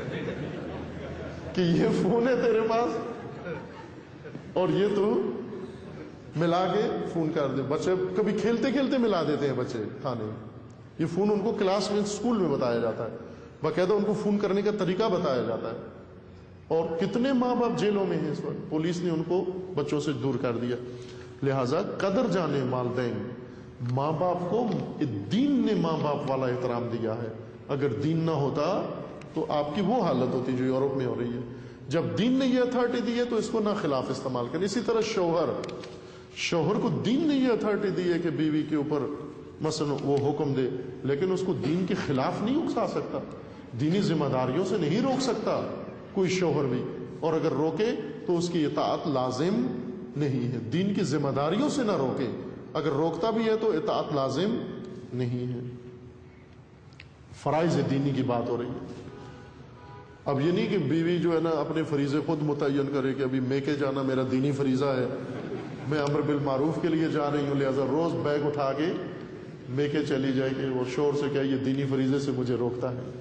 کہ یہ فون ہے تیرے پاس اور یہ تو ملا کے فون کر دے. بچے کبھی کھیلتے کھیلتے ملا دیتے ہیں بچے کھانے. یہ فون ان کو کلاس میں، اسکول میں بتایا جاتا ہے، باقاعدہ ان کو فون کرنے کا طریقہ بتایا جاتا ہے. اور کتنے ماں باپ جیلوں میں ہیں اس وقت، پولیس نے ان کو بچوں سے دور کر دیا. لہذا قدر جانے والدین، ماں باپ کو دین نے ماں باپ والا احترام دیا ہے. اگر دین نہ ہوتا تو آپ کی وہ حالت ہوتی جو یورپ میں ہو رہی ہے. جب دین نے یہ اتھارٹی دی ہے تو اس کو نہ خلاف استعمال کریں. اسی طرح شوہر شوہر کو دین نے یہ اتھارٹی دی ہے کہ بیوی کے اوپر مثلا وہ حکم دے، لیکن اس کو دین کے خلاف نہیں اکسا سکتا، دینی ذمہ داریوں سے نہیں روک سکتا کوئی شوہر بھی. اور اگر روکے تو اس کی اطاعت لازم نہیں ہے. دین کی ذمہ داریوں سے نہ روکے، اگر روکتا بھی ہے تو اطاعت لازم نہیں ہے. فرائض دینی کی بات ہو رہی ہے. اب یہ نہیں کہ بیوی جو ہے نا اپنے فریضے خود متعین کرے کہ ابھی میکے جانا میرا دینی فریضہ ہے، میں امر بالمعروف کے لیے جا رہی ہوں لہذا روز بیگ اٹھا کے میکے چلی جائے کہ وہ شور سے کیا یہ دینی فریضے سے مجھے روکتا ہے.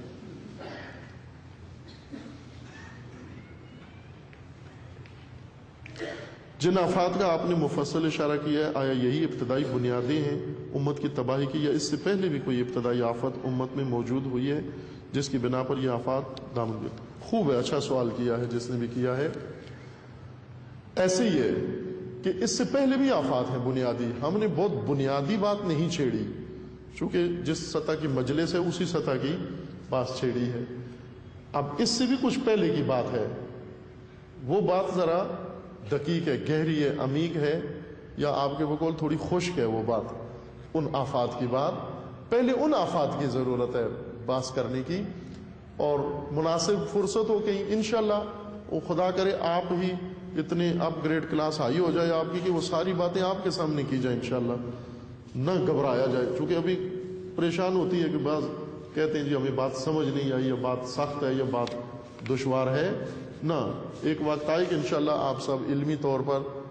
جن آفات کا آپ نے مفصل اشارہ کیا ہے، آیا یہی ابتدائی بنیادیں ہیں امت کی تباہی کی، یا اس سے پہلے بھی کوئی ابتدائی آفت امت میں موجود ہوئی ہے جس کی بنا پر یہ آفات دامن گئے؟ خوب ہے، اچھا سوال کیا ہے جس نے بھی کیا ہے. ایسے ہی ہے کہ اس سے پہلے بھی آفات ہیں بنیادی، ہم نے بہت بنیادی بات نہیں چھیڑی، چونکہ جس سطح کی مجلس ہے اسی سطح کی بات چھیڑی ہے. اب اس سے بھی کچھ پہلے کی بات ہے، وہ بات ذرا دقیق ہے، گہری ہے، عمیق ہے، یا آپ کے بقول تھوڑی خشک ہے وہ بات. ان آفات کی بات، پہلے ان آفات کی ضرورت ہے بات کرنے کی، اور مناسب فرصت ہو کہ انشاءاللہ وہ خدا کرے آپ ہی اتنے اپ گریڈ کلاس ہائی ہو جائے آپ کی کہ وہ ساری باتیں آپ کے سامنے کی جائیں انشاءاللہ، نہ گھبرایا جائے. چونکہ ابھی پریشان ہوتی ہے کہ بعض کہتے ہیں جی ہمیں بات سمجھ نہیں آئی، یا بات سخت ہے، یا بات دشوار ہے. نہ، ایک وقت آئے کہ انشاءاللہ آپ سب علمی طور پر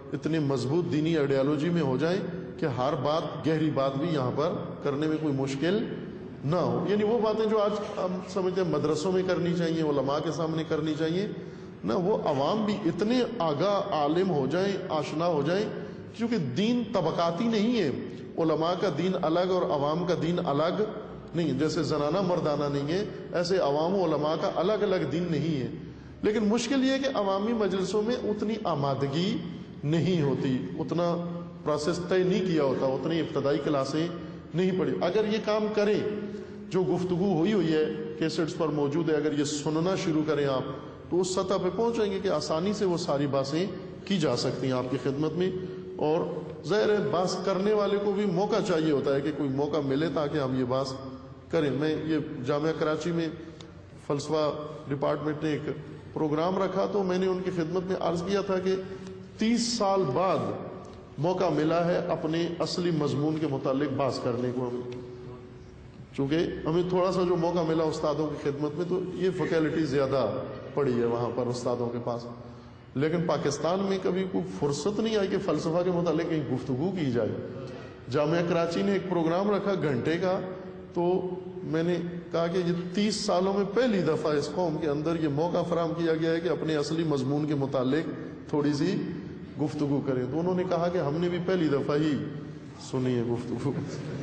اتنے مضبوط دینی آئیڈیالوجی میں ہو جائیں کہ ہر بات گہری بات بھی یہاں پر کرنے میں کوئی مشکل نہ ہو. یعنی وہ باتیں جو آج ہم سمجھتے ہیں مدرسوں میں کرنی چاہیے, علماء کے سامنے کرنی چاہیے نہ, وہ عوام بھی اتنے آگاہ عالم ہو جائیں, آشنا ہو جائیں, کیونکہ دین طبقاتی نہیں ہے. علماء کا دین الگ اور عوام کا دین الگ نہیں, جیسے زنانہ مردانہ نہیں ہے ایسے عوام و علماء کا الگ الگ دین نہیں ہے. لیکن مشکل یہ ہے کہ عوامی مجلسوں میں اتنی آمادگی نہیں ہوتی, اتنا پروسیس طے نہیں کیا ہوتا, اتنی ابتدائی کلاسیں نہیں پڑھی. اگر یہ کام کریں جو گفتگو ہوئی ہوئی ہے کیسٹس پر موجود ہے, اگر یہ سننا شروع کریں آپ تو اس سطح پہ پہنچیں گے کہ آسانی سے وہ ساری باتیں کی جا سکتی ہیں آپ کی خدمت میں. اور ظاہر ہے بات کرنے والے کو بھی موقع چاہیے ہوتا ہے کہ کوئی موقع ملے تاکہ ہم یہ بات کریں. میں یہ جامعہ کراچی میں فلسفہ ڈپارٹمنٹ نے ایک پروگرام رکھا تو میں نے ان کی خدمت میں عرض کیا تھا کہ تیس سال بعد موقع ملا ہے اپنے اصلی مضمون کے متعلق بات کرنے کو. ہمیں چونکہ ہمیں تھوڑا سا جو موقع ملا استادوں کی خدمت میں تو یہ فیکلٹی زیادہ پڑی ہے وہاں پر استادوں کے پاس, لیکن پاکستان میں کبھی کوئی فرصت نہیں آئی کہ فلسفہ کے متعلق کہیں گفتگو کی جائے. جامعہ کراچی نے ایک پروگرام رکھا گھنٹے کا, تو میں نے کہا کہ یہ تیس سالوں میں پہلی دفعہ اس قوم کے اندر یہ موقع فراہم کیا گیا ہے کہ اپنے اصلی مضمون کے متعلق تھوڑی سی گفتگو کریں. تو انہوں نے کہا کہ ہم نے بھی پہلی دفعہ ہی سنی ہے گفتگو.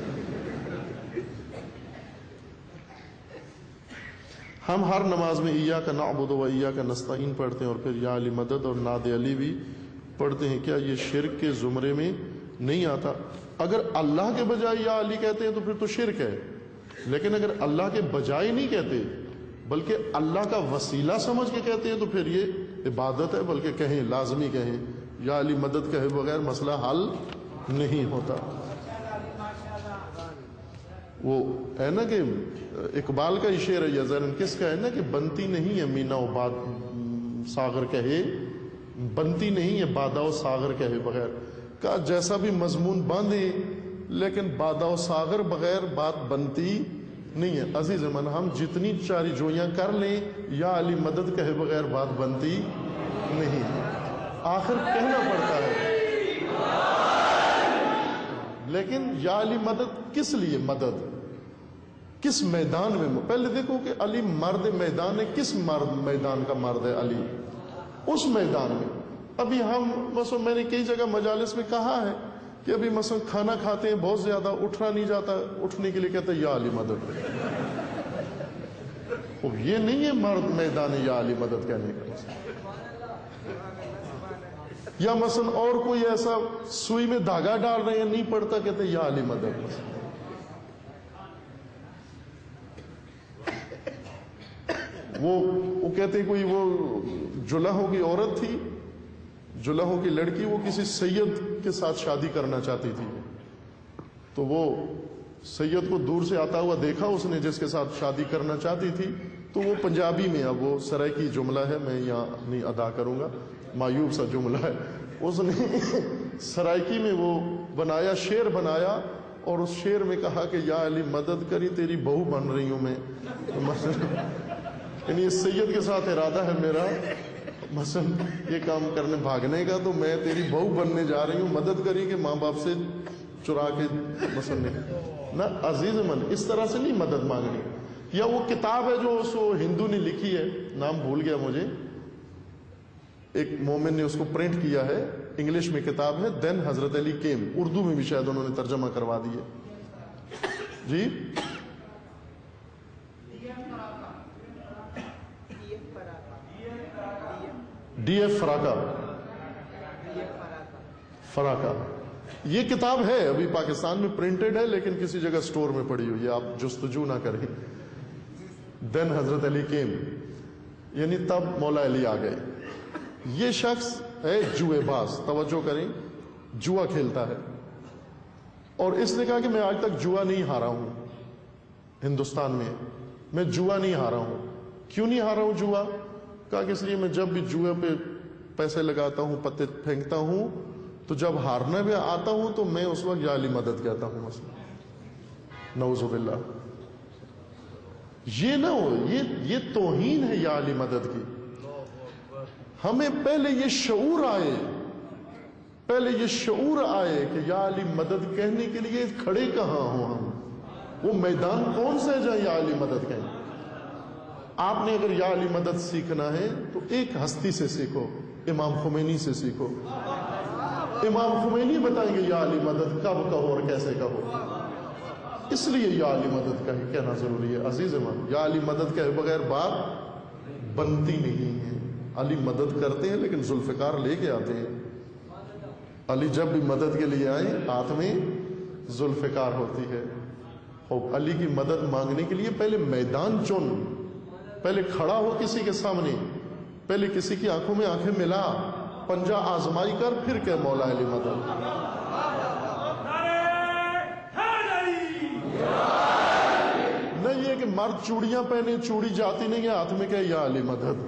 ہم ہر نماز میں ایاک نعبد و ایاک نستعین پڑھتے ہیں اور پھر یا علی مدد اور ناد علی بھی پڑھتے ہیں, کیا یہ شرک کے زمرے میں نہیں آتا؟ اگر اللہ کے بجائے یا علی کہتے ہیں تو پھر تو شرک ہے, لیکن اگر اللہ کے بجائے نہیں کہتے بلکہ اللہ کا وسیلہ سمجھ کے کہتے ہیں تو پھر یہ عبادت ہے, بلکہ کہیں لازمی کہیں یا علی مدد کہے بغیر مسئلہ حل نہیں ہوتا. وہ ہے نا کہ اقبال کا شعر ہے یا زرن کس کا ہے نا کہ بنتی نہیں ہے مینا و باد ساغر کہے, بنتی نہیں ہے بادا و ساغر کہے بغیر. کا جیسا بھی مضمون باندھے لیکن بادا و ساغر بغیر بات بنتی نہیں ہے. عزیز من, ہم جتنی چاری جویاں کر لیں یا علی مدد کہے بغیر بات بنتی نہیں, آخر کہنا پڑتا ہے. لیکن یا علی مدد کس لیے مدد, کس میدان میں؟ پہلے دیکھو کہ علی مرد میدان ہے, کس مرد میدان کا مرد ہے علی؟ اس میدان میں. ابھی ہم مثلا میں نے کئی جگہ مجالس میں کہا ہے کہ ابھی مثلا کھانا کھاتے ہیں بہت زیادہ اٹھنا نہیں جاتا, اٹھنے کے لیے کہتے ہیں یا علی مدد. یہ نہیں ہے مرد میدان یا علی مدد کہنے کا مثلا. یا مثلا اور کوئی ایسا سوئی میں دھاگا ڈال رہے ہیں نہیں پڑتا کہتے ہیں یا علی مدد مثلا. وہ وہ کہتے کوئی وہ جلحوں کی عورت تھی, جلحوں کی لڑکی, وہ کسی سید کے ساتھ شادی کرنا چاہتی تھی, تو وہ سید کو دور سے آتا ہوا دیکھا اس نے جس کے ساتھ شادی کرنا چاہتی تھی, تو وہ پنجابی میں, اب وہ سرائکی جملہ ہے میں یہاں نہیں ادا کروں گا, معیوب سا جملہ ہے, اس نے سرائکی میں وہ بنایا, شعر بنایا, اور اس شعر میں کہا کہ یا علی مدد کری تیری بہو بن رہی ہوں میں. یعنی اس سید کے ساتھ ارادہ ہے میرا مثلا یہ کام کرنے بھاگنے کا, تو میں تیری بہو بننے جا رہی ہوں, مدد کری کہ ماں باپ سے چرا کے مثلا نہ. عزیز من, اس طرح سے نہیں مدد مانگنی. یا وہ کتاب ہے جو اس ہندو نے لکھی ہے, نام بھول گیا مجھے, ایک مومن نے اس کو پرنٹ کیا ہے, انگلش میں کتاب ہے, دین حضرت علی کیم, اردو میں بھی شاید انہوں نے ترجمہ کروا دی ہے جی. ڈی ایف فراکا, فراکا یہ کتاب ہے, ابھی پاکستان میں پرنٹڈ ہے لیکن کسی جگہ سٹور میں پڑی ہوئی ہے, آپ جستجو نہ کریں. دین حضرت علی کیم, یعنی تب مولا علی آ گئے. یہ شخص ہے جوئے باز, توجہ کریں, جوا کھیلتا ہے, اور اس نے کہا کہ میں آج تک جوا نہیں ہارا ہوں ہندوستان میں, میں جوا نہیں ہارا ہوں. کیوں نہیں ہارا ہوں جوا؟ کہا کہ اس لیے میں جب بھی جوئے پہ پیسے لگاتا ہوں, پتے پھینکتا ہوں, تو جب ہارنے میں آتا ہوں تو میں اس وقت یا علی مدد کہتا ہوں مثلا. نعوذ باللہ. یہ نہ ہو, یہ یہ توہین ہے یا علی مدد کی. ہمیں پہلے یہ شعور آئے پہلے یہ شعور آئے کہ یا علی مدد کہنے کے لیے کھڑے کہاں ہوں ہم، وہ میدان کون سا ہے جہاں یا علی مدد کہیں؟ آپ نے اگر یا علی مدد سیکھنا ہے تو ایک ہستی سے سیکھو، امام خمینی سے سیکھو۔ امام خمینی بتائیں گے یا علی مدد کب کہو اور کیسے کہو۔ اس لیے یا علی مدد کا ہی کہنا ضروری ہے عزیز من۔ یا علی مدد کہے بغیر بات بنتی نہیں ہے۔ علی مدد کرتے ہیں لیکن ذوالفقار لے کے آتے ہیں۔ علی جب بھی مدد کے لیے آئے ہاتھ میں ذوالفقار ہوتی ہے۔ اور علی کی مدد مانگنے کے لیے پہلے میدان چن، پہلے کھڑا ہو کسی کے سامنے، پہلے کسی کی آنکھوں میں آنکھیں ملا، پنجہ آزمائی کر، پھر کہ مولا علی مدد۔ نہیں یہ کہ مرد چوڑیاں پہنے، چوڑی جاتی نہیں ہے ہاتھ میں کہ یا علی مدد۔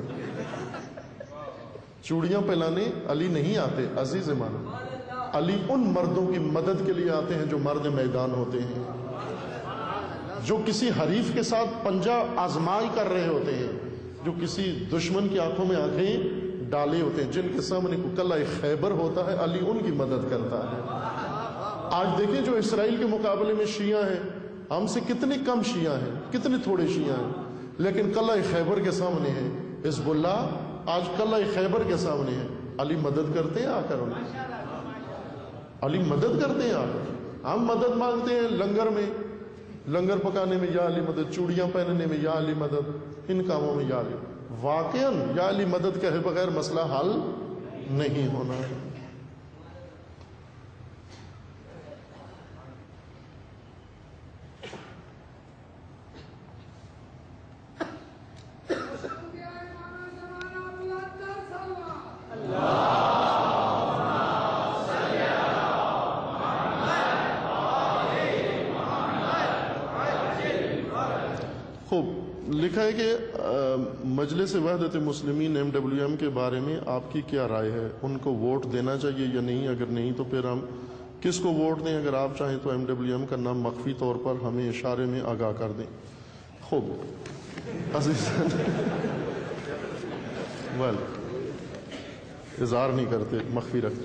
چوڑیاں پہلانے علی نہیں آتے عزیز من۔ علی ان مردوں کی مدد کے لیے آتے ہیں جو مرد میدان ہوتے ہیں، جو کسی حریف کے ساتھ پنجہ آزمائی کر رہے ہوتے ہیں، جو کسی دشمن کی آنکھوں میں آنکھیں ڈالے ہوتے ہیں، جن کے سامنے کو قلعہ خیبر ہوتا ہے، علی ان کی مدد کرتا ہے۔ آج دیکھیں جو اسرائیل کے مقابلے میں شیعہ ہیں، ہم سے کتنے کم شیعہ ہیں، کتنے تھوڑے شیعہ ہیں، لیکن قلعہ خیبر کے سامنے ہے۔ حزب اللہ آج قلعہ خیبر کے سامنے ہے، علی مدد کرتے ہیں آ کر، ان علی مدد کرتے ہیں آ کر۔ ہم مدد مانگتے ہیں لنگر میں، لنگر پکانے میں یا علی مدد، چوڑیاں پہننے میں یا علی مدد، ان کاموں میں یا علی۔ واقعاً یا علی مدد کہے بغیر مسئلہ حل نہیں ہونا ہے۔ خوب لکھا ہے کہ مجلس وحدت مسلمین ایم ڈبلیو ایم کے بارے میں آپ کی کیا رائے ہے؟ ان کو ووٹ دینا چاہیے یا نہیں؟ اگر نہیں تو پھر ہم کس کو ووٹ دیں؟ اگر آپ چاہیں تو ایم ڈبلیو ایم کا نام مخفی طور پر ہمیں اشارے میں آگاہ کر دیں۔ خوب عزیز ویل اظہار نہیں کرتے، مخفی رکھتے۔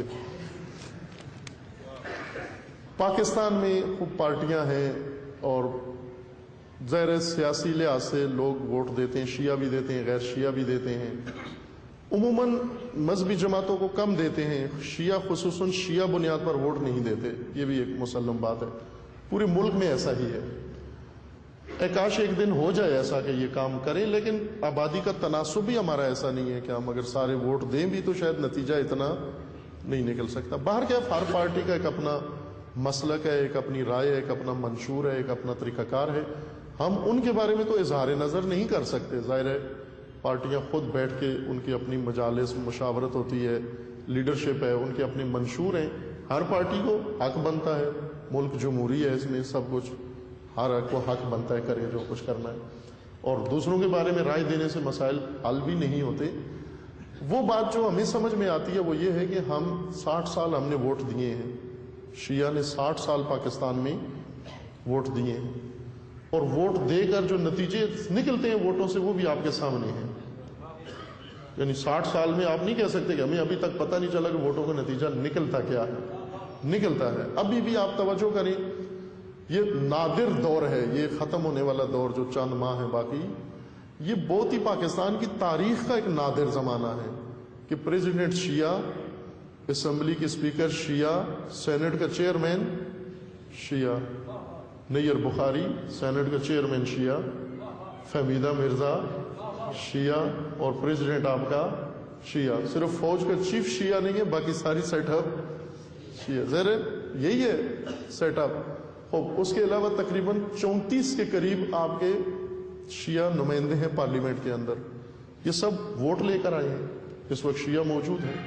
پاکستان میں خوب پارٹیاں ہیں اور ظاہر سیاسی لحاظ سے لوگ ووٹ دیتے ہیں، شیعہ بھی دیتے ہیں، غیر شیعہ بھی دیتے ہیں، عموماً مذہبی جماعتوں کو کم دیتے ہیں، شیعہ خصوصاً شیعہ بنیاد پر ووٹ نہیں دیتے، یہ بھی ایک مسلم بات ہے، پورے ملک میں ایسا ہی ہے۔ کاش ایک دن ہو جائے ایسا کہ یہ کام کریں، لیکن آبادی کا تناسب بھی ہمارا ایسا نہیں ہے کہ ہم اگر سارے ووٹ دیں بھی تو شاید نتیجہ اتنا نہیں نکل سکتا۔ باہر کیا، ہر پارٹی کا ایک اپنا مسلک ہے، ایک اپنی رائے ہے، ایک اپنا منشور ہے، ایک اپنا طریقہ کار ہے، ہم ان کے بارے میں تو اظہار نظر نہیں کر سکتے۔ ظاہر ہے پارٹیاں خود بیٹھ کے، ان کی اپنی مجالس مشاورت ہوتی ہے، لیڈرشپ ہے، ان کے اپنے منشور ہیں، ہر پارٹی کو حق بنتا ہے، ملک جمہوری ہے، اس میں سب کچھ ہر ایک کو حق بنتا ہے کرے جو کچھ کرنا ہے، اور دوسروں کے بارے میں رائے دینے سے مسائل حل بھی نہیں ہوتے۔ وہ بات جو ہمیں سمجھ میں آتی ہے وہ یہ ہے کہ ہم ساٹھ سال ہم نے ووٹ دیے ہیں، شیعہ نے ساٹھ سال پاکستان میں ووٹ دیے ہیں، اور ووٹ دے کر جو نتیجے نکلتے ہیں ووٹوں سے وہ بھی آپ کے سامنے ہیں۔ یعنی ساٹھ سال میں آپ نہیں کہہ سکتے کہ ہمیں ابھی تک پتہ نہیں چلا کہ ووٹوں کا نتیجہ نکلتا کیا ہے، نکلتا ہے۔ ابھی بھی آپ توجہ کریں، یہ نادر دور ہے، یہ ختم ہونے والا دور جو چند ماہ ہے باقی، یہ بہت ہی پاکستان کی تاریخ کا ایک نادر زمانہ ہے کہ پریزیڈنٹ شیعہ، اسمبلی کے اسپیکر شیعہ، سینٹ کا چیئرمین شیعہ، نیر بخاری سینٹ کا چیئرمین شیعہ، فہمیدہ مرزا شیعہ، اور پریزیڈنٹ آپ کا شیعہ۔ صرف فوج کا چیف شیعہ نہیں ہے، باقی ساری سیٹ اپ شیعہ۔ ظاہر یہی ہے سیٹ اپ۔ اور اس کے علاوہ تقریباً چونتیس کے قریب آپ کے شیعہ نمائندے ہیں پارلیمنٹ کے اندر، یہ سب ووٹ لے کر آئے ہیں، اس وقت شیعہ موجود ہیں۔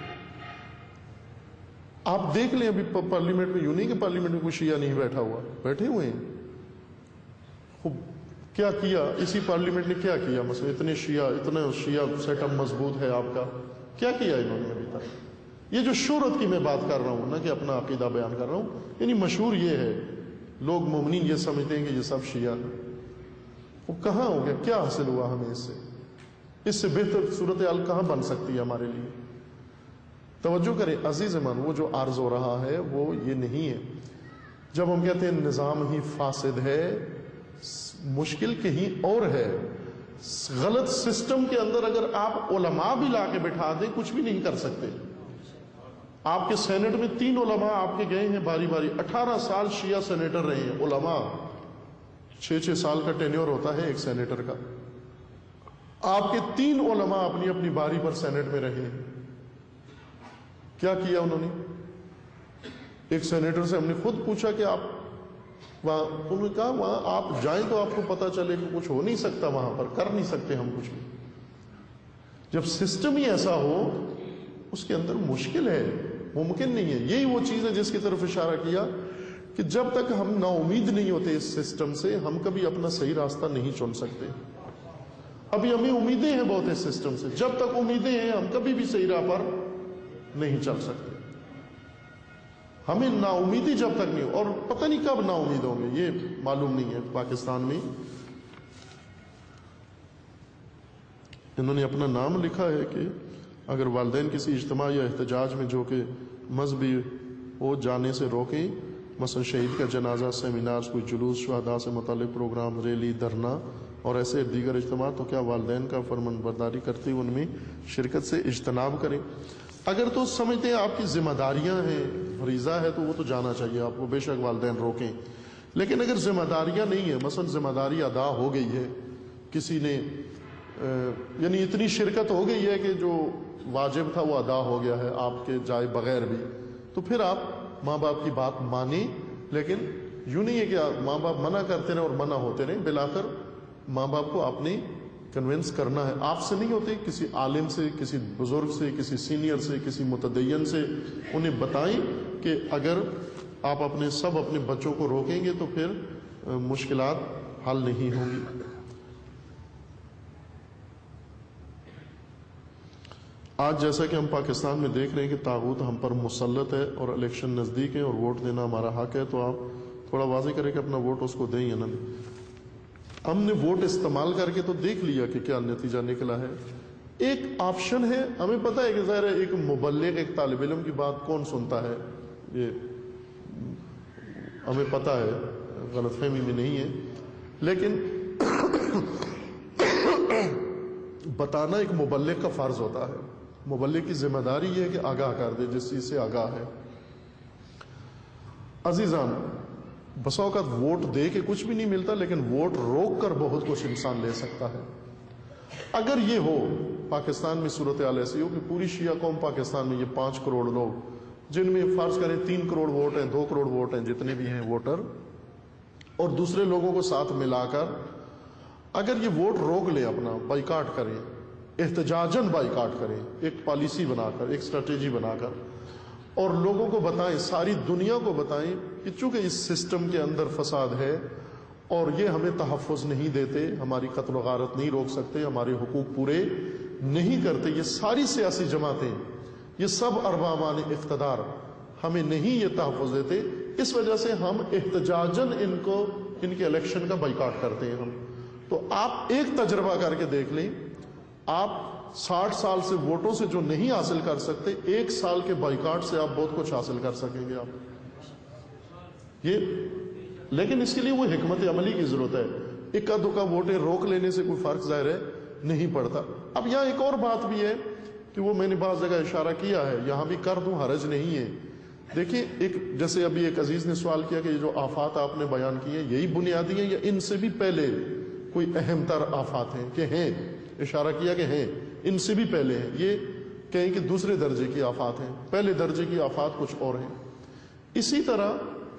آپ دیکھ لیں ابھی پارلیمنٹ میں، یوں نہیں کہ پارلیمنٹ میں کوئی شیعہ نہیں بیٹھا ہوا، بیٹھے ہوئے ہیں۔ خوب کیا کیا اسی پارلیمنٹ نے، کیا کیا؟ مثلا اتنے شیعہ، اتنا شیعہ سیٹ اپ مضبوط ہے آپ کا، کیا کیا انہوں نے ابھی تک؟ یہ جو شہرت کی میں بات کر رہا ہوں نا، کہ اپنا عقیدہ بیان کر رہا ہوں، یعنی مشہور یہ ہے، لوگ مومنین یہ سمجھتے ہیں کہ یہ سب شیعہ ہیں۔ وہ کہاں ہو گیا؟ کیا حاصل ہوا ہمیں اس سے؟ اس سے بہتر صورتحال کہاں بن سکتی ہے ہمارے لیے؟ توجہ کریں عزیز من، وہ جو عرض ہو رہا ہے وہ یہ نہیں ہے۔ جب ہم کہتے ہیں نظام ہی فاسد ہے، مشکل کہیں اور ہے۔ غلط سسٹم کے اندر اگر آپ علماء بھی لا کے بٹھا دیں کچھ بھی نہیں کر سکتے۔ آپ کے سینٹ میں تین علماء آپ کے گئے ہیں باری باری، اٹھارہ سال شیعہ سینیٹر رہے ہیں علماء، چھ چھ سال کا ٹینیور ہوتا ہے ایک سینیٹر کا۔ آپ کے تین علماء اپنی اپنی باری پر سینٹ میں رہے ہیں۔ کیا کیا انہوں نے؟ ایک سینیٹر سے ہم نے خود پوچھا کہ آپ وہاں، انہوں نے کہا وہاں آپ جائیں تو آپ کو پتا چلے کہ کچھ ہو نہیں سکتا، وہاں پر کر نہیں سکتے ہم کچھ بھی۔ جب سسٹم ہی ایسا ہو اس کے اندر مشکل ہے، ممکن نہیں ہے۔ یہی وہ چیز ہے جس کی طرف اشارہ کیا کہ جب تک ہم نا امید نہیں ہوتے اس سسٹم سے، ہم کبھی اپنا صحیح راستہ نہیں چن سکتے۔ ابھی ہمیں امیدیں ہیں بہت اس سسٹم سے، جب تک امیدیں ہیں ہم کبھی بھی صحیح راہ پر نہیں چل سکتے۔ ہمیں نا امیدی جب تک نہیں ہو، اور پتہ نہیں کب نا امید ہوں گے یہ معلوم نہیں ہے۔ پاکستان میں انہوں نے اپنا نام لکھا ہے کہ اگر والدین کسی اجتماع یا احتجاج میں جو کہ مذہبی ہو جانے سے روکیں، مثلا شہید کا جنازہ، سیمینار، کوئی جلوس، شہداء سے متعلق پروگرام، ریلی، دھرنا اور ایسے دیگر اجتماع، تو کیا والدین کا فرمان برداری کرتے ہوئے ان میں شرکت سے اجتناب کریں؟ اگر تو سمجھتے ہیں آپ کی ذمہ داریاں ہیں، فریضہ ہے، تو وہ تو جانا چاہیے آپ کو، بے شک والدین روکیں۔ لیکن اگر ذمہ داریاں نہیں ہیں، مثلا ذمہ داری ادا ہو گئی ہے، کسی نے یعنی اتنی شرکت ہو گئی ہے کہ جو واجب تھا وہ ادا ہو گیا ہے آپ کے جائے بغیر بھی، تو پھر آپ ماں باپ کی بات مانیں۔ لیکن یوں نہیں ہے کہ ماں باپ منع کرتے رہیں اور منع ہوتے رہیں، بالآخر ماں باپ کو آپ نے کنونس کرنا ہے۔ آپ سے نہیں ہوتے، کسی عالم سے، کسی بزرگ سے، کسی سینئر سے، کسی متدین سے انہیں بتائیں کہ اگر آپ اپنے سب اپنے بچوں کو روکیں گے تو پھر مشکلات حل نہیں ہوں گی۔ آج جیسا کہ ہم پاکستان میں دیکھ رہے ہیں کہ طاغوت ہم پر مسلط ہے اور الیکشن نزدیک ہے اور ووٹ دینا ہمارا حق ہے، تو آپ تھوڑا واضح کریں کہ اپنا ووٹ اس کو دیں یا نہ دیں۔ ہم نے ووٹ استعمال کر کے تو دیکھ لیا کہ کیا نتیجہ نکلا ہے۔ ایک آپشن ہے، ہمیں پتہ ہے کہ ظاہر ہے ایک مبلغ، ایک طالب علم کی بات کون سنتا ہے، یہ ہمیں پتہ ہے، غلط فہمی میں نہیں ہے، لیکن بتانا ایک مبلغ کا فرض ہوتا ہے۔ مبلغ کی ذمہ داری یہ ہے کہ آگاہ کر دے جس چیز سے آگاہ ہے۔ عزیزان، بسا اوقات ووٹ دے کے کچھ بھی نہیں ملتا، لیکن ووٹ روک کر بہت کچھ انسان لے سکتا ہے۔ اگر یہ ہو پاکستان میں صورتحال ایسی ہو کہ پوری شیعہ قوم پاکستان میں، یہ پانچ کروڑ لوگ جن میں فرض کریں تین کروڑ ووٹ ہیں، دو کروڑ ووٹ ہیں، جتنے بھی ہیں ووٹر، اور دوسرے لوگوں کو ساتھ ملا کر اگر یہ ووٹ روک لے، اپنا بائیکاٹ کریں، احتجاجاً بائیکاٹ کریں، ایک پالیسی بنا کر، ایک اسٹریٹجی بنا کر، اور لوگوں کو بتائیں، ساری دنیا کو بتائیں کہ چونکہ اس سسٹم کے اندر فساد ہے اور یہ ہمیں تحفظ نہیں دیتے، ہماری قتل و غارت نہیں روک سکتے، ہمارے حقوق پورے نہیں کرتے، یہ ساری سیاسی جماعتیں، یہ سب اربابان اقتدار ہمیں نہیں یہ تحفظ دیتے، اس وجہ سے ہم احتجاجاً ان کو، ان کے الیکشن کا بائیکاٹ کرتے ہیں ہم۔ تو آپ ایک تجربہ کر کے دیکھ لیں، آپ ساٹھ سال سے ووٹوں سے جو نہیں حاصل کر سکتے، ایک سال کے بائیکاٹ سے آپ بہت کچھ حاصل کر سکیں گے آپ یہ۔ لیکن اس کے لیے وہ حکمت عملی کی ضرورت ہے، اکا دکا ووٹیں روک لینے سے کوئی فرق ظاہر ہے نہیں پڑتا۔ اب یہاں ایک اور بات بھی ہے کہ وہ میں نے بعض جگہ اشارہ کیا ہے، یہاں بھی کر دوں حرج نہیں ہے۔ دیکھیں، ایک جیسے ابھی ایک عزیز نے سوال کیا کہ یہ جو آفات آپ نے بیان کی ہیں یہی بنیادی ہیں یا ان سے بھی پہلے کوئی اہم تر آفات ہیں؟ کہ ہیں، اشارہ کیا کہ ہیں، ان سے بھی پہلے ہیں، یہ کہیں کہ دوسرے درجے کی آفات ہیں، پہلے درجے کی آفات کچھ اور ہیں۔ اسی طرح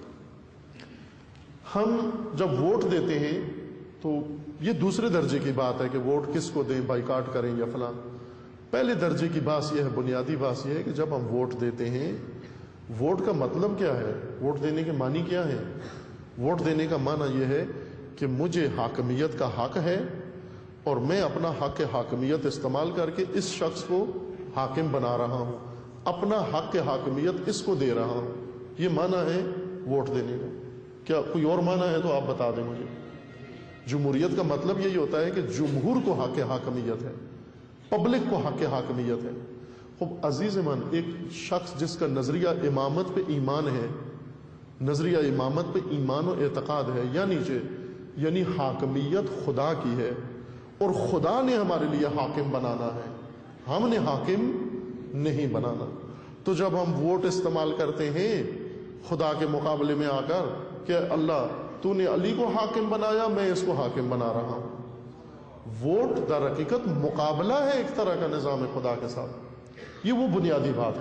ہم جب ووٹ دیتے ہیں تو یہ دوسرے درجے کی بات ہے کہ ووٹ کس کو دیں، بائیکاٹ کریں یا فلاں۔ پہلے درجے کی بات یہ ہے، بنیادی بات یہ ہے کہ جب ہم ووٹ دیتے ہیں، ووٹ کا مطلب کیا ہے، ووٹ دینے کے معنی کیا ہے؟ ووٹ دینے کا معنی یہ ہے کہ مجھے حاکمیت کا حق ہے اور میں اپنا حق حاکمیت استعمال کر کے اس شخص کو حاکم بنا رہا ہوں، اپنا حق حاکمیت اس کو دے رہا ہوں، یہ معنی ہے ووٹ دینے کا۔ کیا کوئی اور معنی ہے تو آپ بتا دیں مجھے۔ جمہوریت کا مطلب یہی ہوتا ہے کہ جمہور کو حق حاکمیت ہے، پبلک کو حق حاکمیت ہے، خوب عزیز من، ایک شخص جس کا نظریہ امامت پہ ایمان ہے، نظریہ امامت پہ ایمان و اعتقاد ہے، یعنی جو یعنی حاکمیت خدا کی ہے اور خدا نے ہمارے لیے حاکم بنانا ہے، ہم نے حاکم نہیں بنانا. تو جب ہم ووٹ استعمال کرتے ہیں خدا کے مقابلے میں آ کر کہ اللہ تو نے علی کو حاکم بنایا، میں اس کو حاکم بنا رہا ہوں، ووٹ در حقیقت مقابلہ ہے ایک طرح کا نظام خدا کے ساتھ. یہ وہ بنیادی بات ہے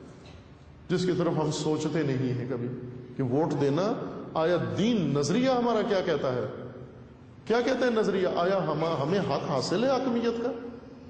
جس کی طرف ہم سوچتے نہیں ہیں کبھی کہ ووٹ دینا آیا دین نظریہ ہمارا کیا کہتا ہے، کیا کہتا ہے نظریہ، آیا ہم ہمیں حق حاصل ہے حاکمیت کا،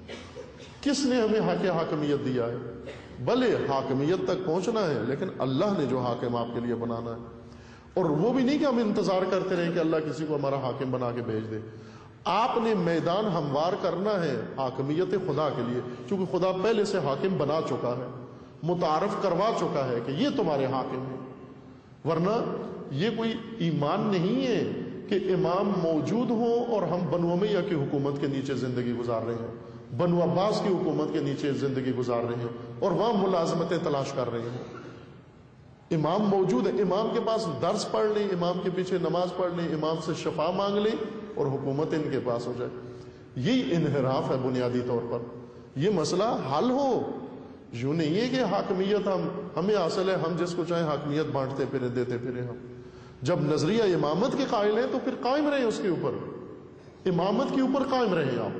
کس نے ہمیں حق حاکمیت دیا ہے. بھلے حاکمیت تک پہنچنا ہے لیکن اللہ نے جو حاکم آپ کے لیے بنانا ہے، اور وہ بھی نہیں کہ ہم انتظار کرتے رہیں کہ اللہ کسی کو ہمارا حاکم بنا کے بھیج دے. آپ نے میدان ہموار کرنا ہے حاکمیت خدا کے لیے، چونکہ خدا پہلے سے حاکم بنا چکا ہے، متعارف کروا چکا ہے کہ یہ تمہارے حاکم ہیں. ورنہ یہ کوئی ایمان نہیں ہے کہ امام موجود ہوں اور ہم بنو امیہ کی حکومت کے نیچے زندگی گزار رہے ہیں، بنو عباس کی حکومت کے نیچے زندگی گزار رہے ہیں اور وہاں ملازمتیں تلاش کر رہے ہیں. امام موجود ہے، امام کے پاس درس پڑھ لیں، امام کے پیچھے نماز پڑھ لیں، امام سے شفا مانگ لیں اور حکومت ان کے پاس ہو جائے. یہی انحراف ہے بنیادی طور پر. یہ مسئلہ حل ہو، یوں نہیں ہے کہ حاکمیت ہم ہمیں حاصل ہے، ہم جس کو چاہیں حاکمیت بانٹتے پھرے دیتے پھرے. ہم جب نظریہ امامت کے قائل ہیں تو پھر قائم رہیں اس کے اوپر، امامت کے اوپر قائم رہیں. آپ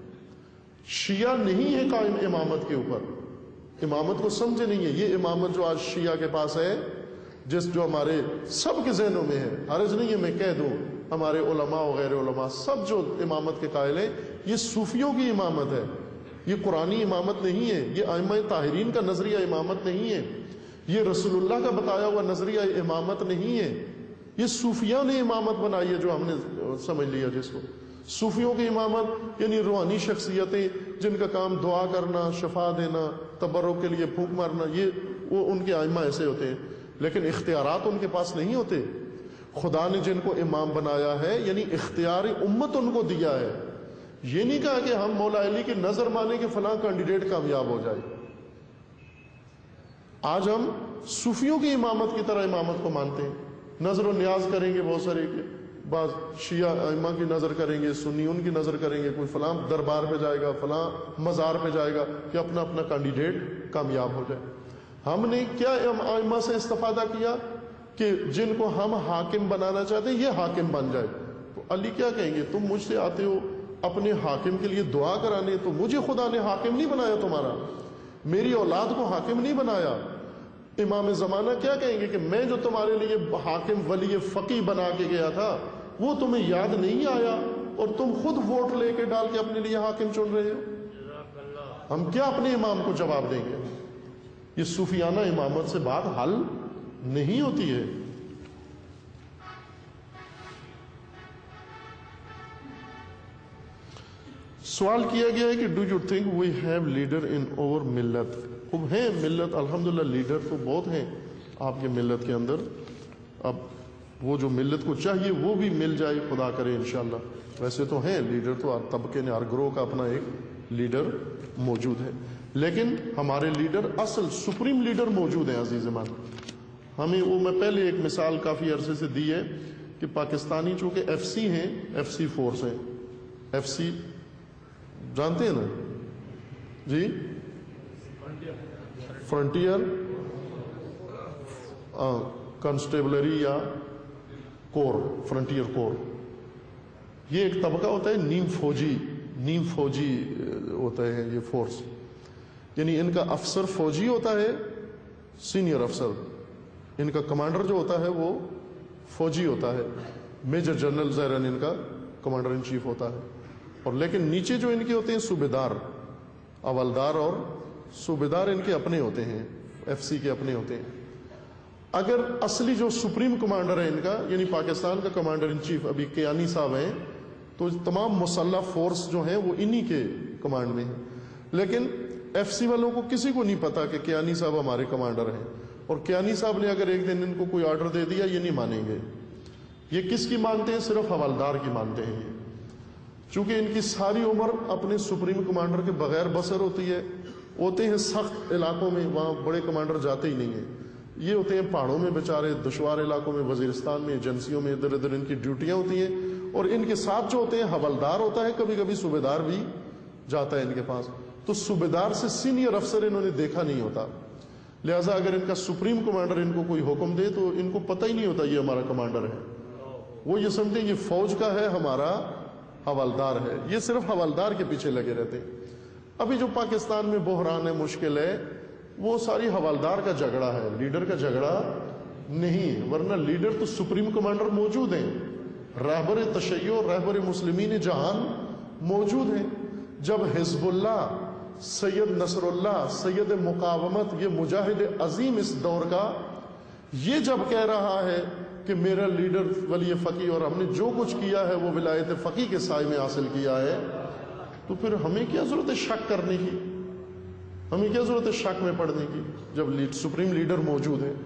شیعہ نہیں ہے قائم امامت کے اوپر، امامت کو سمجھے نہیں ہے. یہ امامت جو آج شیعہ کے پاس ہے، جس جو ہمارے سب کے ذہنوں میں ہے، حرج نہیں ہے میں کہہ دوں، ہمارے علماء و غیر علماء سب جو امامت کے قائل ہیں، یہ صوفیوں کی امامت ہے، یہ قرآنی امامت نہیں ہے، یہ ائمہ طاہرین کا نظریہ امامت نہیں ہے، یہ رسول اللہ کا بتایا ہوا نظریہ امامت نہیں ہے. یہ صوفیوں نے امامت بنائی ہے جو ہم نے سمجھ لیا جس کو. صوفیوں کی امامت یعنی روحانی شخصیتیں جن کا کام دعا کرنا، شفا دینا، تبرک کے لیے پھونک مارنا، یہ وہ ان کے ائمہ ایسے ہوتے ہیں، لیکن اختیارات ان کے پاس نہیں ہوتے. خدا نے جن کو امام بنایا ہے یعنی اختیار امت ان کو دیا ہے. یہ نہیں کہا کہ ہم مولا علی کی نظر مانے کہ فلاں کینڈیڈیٹ کامیاب ہو جائے. آج ہم صوفیوں کی امامت کی طرح امامت کو مانتے ہیں، نظر و نیاز کریں گے بہت سارے کے، بعض شیعہ ائمہ کی نظر کریں گے، سنی ان کی نظر کریں گے، کوئی فلاں دربار پہ جائے گا، فلاں مزار پہ جائے گا کہ اپنا اپنا کینڈیڈیٹ کامیاب ہو جائے. ہم نے کیا ائمہ سے استفادہ کیا کہ جن کو ہم حاکم بنانا چاہتے ہیں یہ حاکم بن جائے. تو علی کیا کہیں گے، تم مجھ سے آتے ہو اپنے حاکم کے لیے دعا کرانے، تو مجھے خدا نے حاکم نہیں بنایا، تمہارا میری اولاد کو حاکم نہیں بنایا. امام زمانہ کیا کہیں گے کہ میں جو تمہارے لیے حاکم ولی فقی بنا کے گیا تھا وہ تمہیں یاد نہیں آیا اور تم خود ووٹ لے کے ڈال کے اپنے لیے حاکم چن رہے ہو. ہم کیا اپنے امام کو جواب دیں گے؟ یہ صوفیانہ امامت سے بات حل نہیں ہوتی ہے. سوال کیا گیا ہے کہ do you think we have leader in our ملت. خوب ہیں ملت، الحمدللہ لیڈر تو بہت ہیں آپ کے ملت کے اندر. اب وہ جو ملت کو چاہیے وہ بھی مل جائے، خدا کرے انشاءاللہ. ویسے تو ہیں لیڈر، تو ہر طبقے نے، ہر گروہ کا اپنا ایک لیڈر موجود ہے، لیکن ہمارے لیڈر اصل سپریم لیڈر موجود ہیں. عزیز مان ہمیں وہ میں پہلے ایک مثال کافی عرصے سے دی ہے کہ پاکستانی چونکہ ایف سی ہیں، ایف سی فورس ہیں. ایف سی جانتے ہیں نا جی، فرنٹیئر کانسٹیبلری یا کور، فرنٹیئر کور. یہ ایک طبقہ ہوتا ہے نیم فوجی، نیم فوجی ہوتا ہے یہ فورس، یعنی ان کا افسر فوجی ہوتا ہے، سینئر افسر. ان کا کمانڈر جو ہوتا ہے وہ فوجی ہوتا ہے، میجر جنرل ظاہراً ان کا کمانڈر ان چیف ہوتا ہے. اور لیکن نیچے جو ان کے ہوتے ہیں صوبیدار، اولدار اور صوبیدار ان کے اپنے ہوتے ہیں، ایف سی کے اپنے ہوتے ہیں. اگر اصلی جو سپریم کمانڈر ہے ان کا، یعنی پاکستان کا کمانڈر ان چیف ابھی کیانی صاحب ہیں، تو تمام مسلح فورس جو ہیں وہ انہی کے کمانڈ میں ہیں. لیکن ایف سی والوں کو کسی کو نہیں پتا کہ کیانی صاحب ہمارے کمانڈر ہیں، اور کیانی صاحب نے اگر ایک دن ان کو کوئی آرڈر دے دیا یہ نہیں مانیں گے. یہ کس کی مانتے ہیں؟ صرف حوالدار کی مانتے ہیں. یہ چونکہ ان کی ساری عمر اپنے سپریم کمانڈر کے بغیر بسر ہوتی ہے، ہوتے ہیں سخت علاقوں میں، وہاں بڑے کمانڈر جاتے ہی نہیں ہیں، یہ ہوتے ہیں پہاڑوں میں بیچارے، دشوار علاقوں میں، وزیرستان میں، ایجنسیوں میں، ادھر ادھر ان کی ڈیوٹیاں ہوتی ہیں، اور ان کے ساتھ جو ہوتے ہیں حوالدار ہوتا ہے، کبھی کبھی صوبیدار بھی جاتا ہے ان کے پاس، تو صوبیدار سے سینئر افسر انہوں نے دیکھا نہیں ہوتا، لہٰذا اگر ان کا سپریم کمانڈر ان کو کوئی حکم دے تو ان کو پتہ ہی نہیں ہوتا یہ ہمارا کمانڈر ہے، وہ یہ سمجھتے ہیں یہ فوج کا ہے، ہمارا حوالدار ہے، یہ صرف حوالدار کے پیچھے لگے رہتے ہیں۔ ابھی جو پاکستان میں بحران ہے، مشکل ہے، وہ ساری حوالدار کا جھگڑا ہے، لیڈر کا جھگڑا نہیں ہے، ورنہ لیڈر تو سپریم کمانڈر موجود ہیں، رہبر تشیع، رہبر مسلمین جہان موجود ہیں۔ جب حزب اللہ، سید نصر اللہ، سید مقاومت، یہ مجاہد عظیم اس دور کا، یہ جب کہہ رہا ہے کہ میرا لیڈر ولی فقی اور ہم نے جو کچھ کیا ہے وہ ولایت فقی کے سائے میں حاصل کیا ہے، تو پھر ہمیں کیا ضرورت ہے شک کرنے کی، ہمیں کیا ضرورت ہے شک میں پڑنے کی جب سپریم لیڈر موجود ہے۔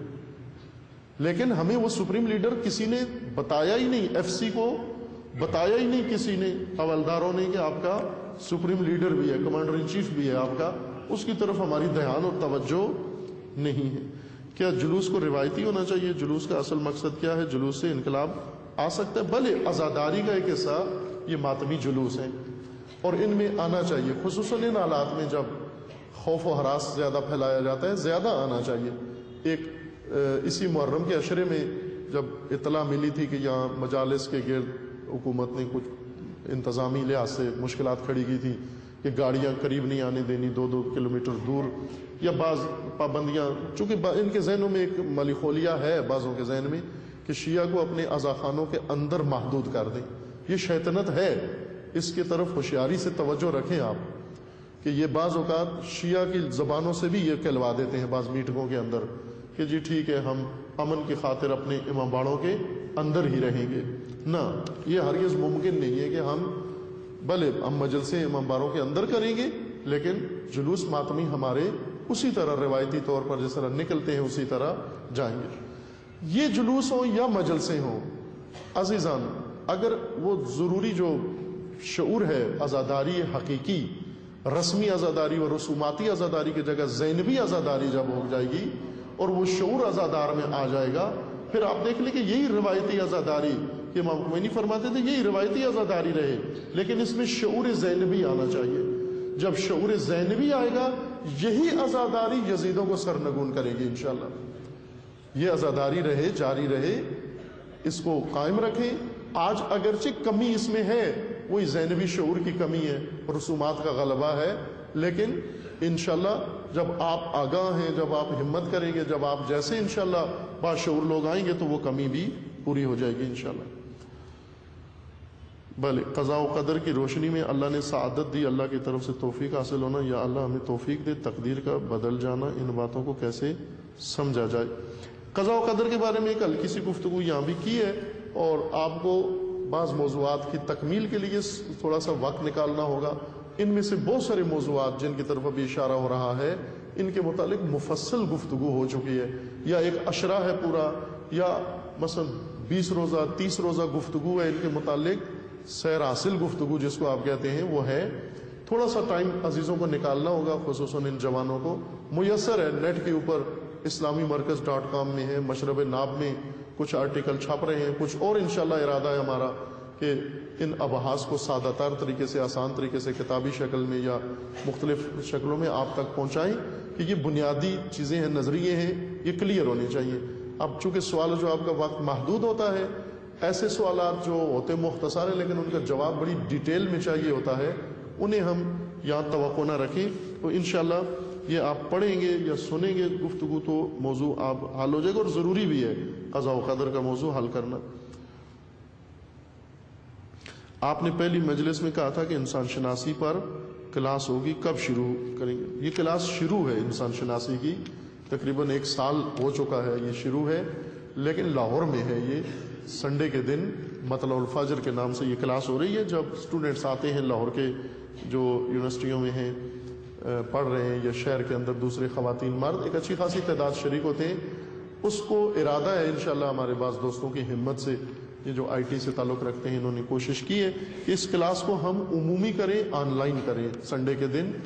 لیکن ہمیں وہ سپریم لیڈر کسی نے بتایا ہی نہیں، ایف سی کو بتایا ہی نہیں کسی نے، حوالداروں نے، کہ آپ کا سپریم لیڈر بھی ہے، کمانڈر ان چیف بھی ہے آپ کا، اس کی طرف ہماری دھیان اور توجہ نہیں ہے۔ کیا جلوس کو روایتی ہونا چاہیے؟ جلوس کا اصل مقصد کیا ہے؟ جلوس سے انقلاب آ سکتا ہے، بھلے عزاداری کا ایک حصہ یہ ماتمی جلوس ہیں اور ان میں آنا چاہیے، خصوصاً ان حالات میں جب خوف و ہراس زیادہ پھیلایا جاتا ہے، زیادہ آنا چاہیے۔ ایک اسی محرم کے عشرے میں جب اطلاع ملی تھی کہ یہاں مجالس کے گرد حکومت نے کچھ انتظامی لحاظ سے مشکلات کھڑی کی تھی کہ گاڑیاں قریب نہیں آنے دینی، دو دو کلومیٹر دور، یا بعض پابندیاں، چونکہ ان کے ذہنوں میں ایک ملیخولیہ ہے، بعضوں کے ذہن میں، کہ شیعہ کو اپنے عزاخانوں کے اندر محدود کر دیں، یہ شیطنت ہے، اس کی طرف ہوشیاری سے توجہ رکھیں آپ، کہ یہ بعض اوقات شیعہ کی زبانوں سے بھی یہ کہلوا دیتے ہیں بعض میٹنگوں کے اندر کہ جی ٹھیک ہے ہم امن کی خاطر اپنے امام باڑوں کے اندر ہی رہیں گے، نہ، یہ ہرگز ممکن نہیں ہے کہ ہم بھلے ہم مجلسیں امام باڑوں کے اندر کریں گے لیکن جلوس ماتمی ہمارے اسی طرح روایتی طور پر جس طرح نکلتے ہیں اسی طرح جائیں گے۔ یہ جلوس ہوں یا مجلسیں ہوں، عزیزان، اگر وہ ضروری جو شعور ہے عزاداری حقیقی، رسمی عزاداری اور رسوماتی عزاداری کی جگہ زینبی عزاداری جب ہو جائے گی اور وہ شعور عزادار میں آ جائے گا، پھر آپ دیکھ لیں کہ یہی روایتی عزاداری کہ امام خمینی فرماتے تھے یہی روایتی عزاداری رہے، لیکن اس میں شعور زینبی آنا چاہیے۔ جب شعور زینبی آئے گا یہی عزاداری یزیدوں کو سرنگون کرے گی انشاءاللہ۔ یہ عزاداری رہے، جاری رہے، اس کو قائم رکھیں۔ آج اگرچہ کمی اس میں ہے، وہی زینبی شعور کی کمی ہے، رسومات کا غلبہ ہے، لیکن انشاءاللہ جب آپ آگاہ ہیں، جب آپ ہمت کریں گے، جب آپ جیسے انشاءاللہ باشعور لوگ آئیں گے تو وہ کمی بھی پوری ہو جائے گی انشاءاللہ۔ بھلے قضاء و قدر کی روشنی میں اللہ نے سعادت دی، اللہ کی طرف سے توفیق حاصل ہونا، یا اللہ ہمیں توفیق دے، تقدیر کا بدل جانا، ان باتوں کو کیسے سمجھا جائے۔ قضاء و قدر کے بارے میں ایک ہلکی سی گفتگو یہاں بھی کی ہے، اور آپ کو بعض موضوعات کی تکمیل کے لیے تھوڑا سا وقت نکالنا ہوگا۔ ان میں سے بہت سارے موضوعات جن کی طرف ابھی اشارہ ہو رہا ہے، ان کے متعلق مفصل گفتگو ہو چکی ہے، یا ایک عشرہ ہے پورا، یا مثلا بیس روزہ تیس روزہ گفتگو ہے ان کے متعلق، سیر حاصل گفتگو جس کو آپ کہتے ہیں وہ ہے۔ تھوڑا سا ٹائم عزیزوں کو نکالنا ہوگا، خصوصاً ان جوانوں کو۔ میسر ہے نیٹ کے اوپر، اسلامی مرکز ڈاٹ کام میں ہے، مشرب ناب میں کچھ آرٹیکل چھپ رہے ہیں، کچھ اور انشاءاللہ ارادہ ہے ہمارا کہ ان ابحاث کو سادہ تر طریقے سے، آسان طریقے سے، کتابی شکل میں یا مختلف شکلوں میں آپ تک پہنچائیں، کہ یہ بنیادی چیزیں ہیں، نظریے ہیں، یہ کلیئر ہونے چاہیے۔ اب چونکہ سوال جو آپ کا وقت محدود ہوتا ہے، ایسے سوالات جو ہوتے مختصر ہیں لیکن ان کا جواب بڑی ڈیٹیل میں چاہیے ہوتا ہے، انہیں ہم یہاں توقع نہ رکھیں، تو انشاءاللہ یہ آپ پڑھیں گے یا سنیں گے گفتگو تو موضوع آپ حل ہو جائے گا، اور ضروری بھی ہے قضاء و قدر کا موضوع حل کرنا۔ آپ نے پہلی مجلس میں کہا تھا کہ انسان شناسی پر کلاس ہوگی، کب شروع کریں گے؟ یہ کلاس شروع ہے انسان شناسی کی، تقریباً ایک سال ہو چکا ہے، یہ شروع ہے، لیکن لاہور میں ہے، یہ سنڈے کے دن مطلع الفجر کے نام سے یہ کلاس ہو رہی ہے، جب اسٹوڈنٹس آتے ہیں لاہور کے جو یونیورسٹیوں میں ہیں پڑھ رہے ہیں، یا شہر کے اندر دوسرے خواتین مرد، ایک اچھی خاصی تعداد شریک ہوتے ہیں۔ اس کو ارادہ ہے انشاءاللہ ہمارے بعض دوستوں کی ہمت سے، یہ جو آئی ٹی سے تعلق رکھتے ہیں، انہوں نے کوشش کی ہے کہ اس کلاس کو ہم عمومی کریں، آن لائن کریں سنڈے کے دن،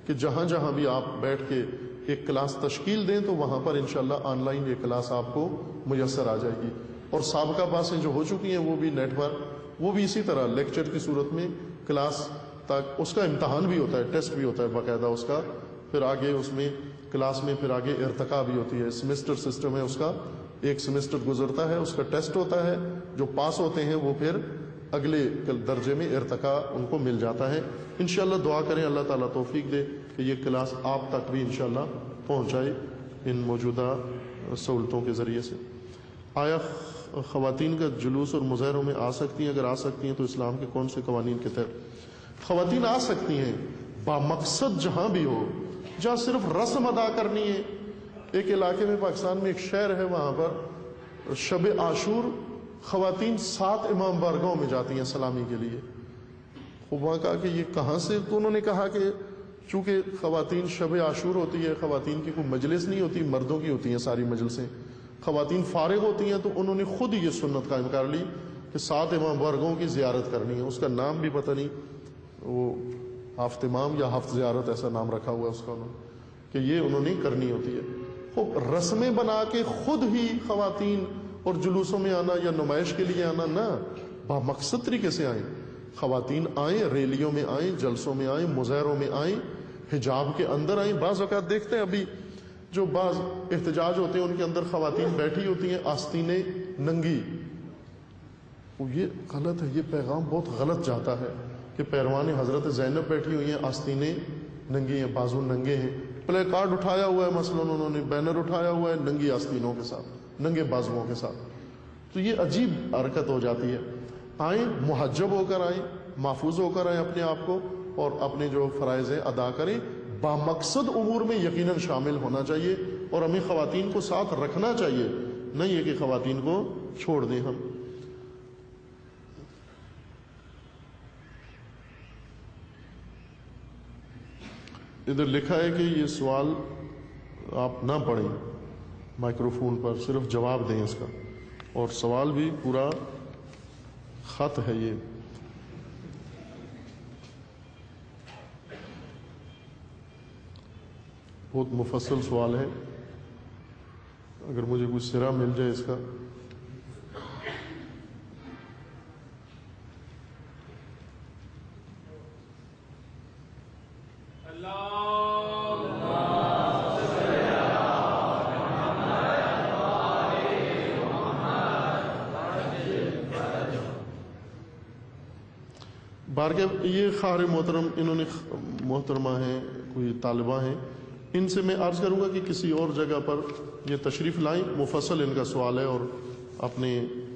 کہ جہاں جہاں بھی آپ بیٹھ کے ایک کلاس تشکیل دیں تو وہاں پر انشاءاللہ آن لائن یہ کلاس آپ کو میسر آ جائے گی. اور سابقہ باسیں جو ہو چکی ہیں وہ بھی نیٹ پر، وہ بھی اسی طرح لیکچر کی صورت میں کلاس تک، اس کا امتحان بھی ہوتا ہے، ٹیسٹ بھی ہوتا ہے باقاعدہ اس کا، پھر آگے اس میں کلاس میں پھر آگے ارتقاء بھی ہوتی ہے. سیمسٹر سسٹم ہے اس کا، ایک سیمسٹر گزرتا ہے، اس کا ٹیسٹ ہوتا ہے، جو پاس ہوتے ہیں وہ پھر اگلے درجے میں ارتقاء ان کو مل جاتا ہے. انشاءاللہ دعا کریں اللہ تعالیٰ توفیق دے کہ یہ کلاس آپ تک بھی انشاءاللہ پہنچ جائے ان موجودہ سہولتوں کے ذریعے سے. آیا خواتین کا جلوس اور مظاہروں میں آ سکتی ہیں؟ اگر آ سکتی ہیں تو اسلام کے کون سے قوانین کے تحت خواتین آ سکتی ہیں؟ با مقصد جہاں بھی ہو، جہاں صرف رسم ادا کرنی ہے. ایک علاقے میں پاکستان میں ایک شہر ہے، وہاں پر شب عاشور خواتین سات امام بارگاہوں میں جاتی ہیں سلامی کے لیے. خوب وہاں کہا کہ یہ کہاں سے؟ تو انہوں نے کہا کہ چونکہ خواتین شب عاشور ہوتی ہے، خواتین کی کوئی مجلس نہیں ہوتی، مردوں کی ہوتی ہیں ساری مجلسیں، خواتین فارغ ہوتی ہیں، تو انہوں نے خود ہی یہ سنت قائم کر لی کہ سات امام بارگاہوں کی زیارت کرنی ہے. اس کا نام بھی پتہ نہیں، وہ ہفت امام یا ہفت زیارت ایسا نام رکھا ہوا ہے اس کا انہوں نے، کہ یہ انہوں نے کرنی ہوتی ہے. خوب رسمیں بنا کے خود ہی خواتین اور جلوسوں میں آنا یا نمائش کے لیے آنا نہ، با مقصد طریقے سے آئیں. خواتین آئیں، ریلیوں میں آئیں، جلسوں میں آئیں، مظاہروں میں آئیں، حجاب کے اندر آئیں. بعض اوقات دیکھتے ہیں ابھی جو بعض احتجاج ہوتے ہیں ان کے اندر خواتین بیٹھی ہوتی ہیں آستینیں ننگی. یہ غلط ہے، یہ پیغام بہت غلط جاتا ہے کہ پیروان حضرت زینب بیٹھی ہوئی ہیں، آستینیں ننگی ہیں، بازو ننگے ہیں. پلے کارڈ اٹھایا ہوا ہے، مثلا انہوں نے بینر اٹھایا ہوا ہے ننگی آستینوں کے ساتھ، ننگے بازوؤں کے ساتھ. تو یہ عجیب حرکت ہو جاتی ہے. آئیں محجب ہو کر آئیں، محفوظ ہو کر آئیں اپنے آپ کو، اور اپنے جو فرائض ہیں ادا کریں. با مقصد امور میں یقیناً شامل ہونا چاہیے، اور ہمیں خواتین کو ساتھ رکھنا چاہیے، نہیں ہے کہ خواتین کو چھوڑ دیں ہم. ادھر لکھا ہے کہ یہ سوال آپ نہ پڑھیں مائکروفون پر، صرف جواب دیں اس کا، اور سوال بھی پورا خط ہے. یہ بہت مفصل سوال ہے، اگر مجھے کوئی سرا مل جائے اس کا. بارگاہ یہ خار محترم، انہوں نے محترمہ ہیں، کوئی طالبہ ہیں، ان سے میں عرض کروں گا کہ کسی اور جگہ پر یہ تشریف لائیں. مفصل ان کا سوال ہے اور اپنے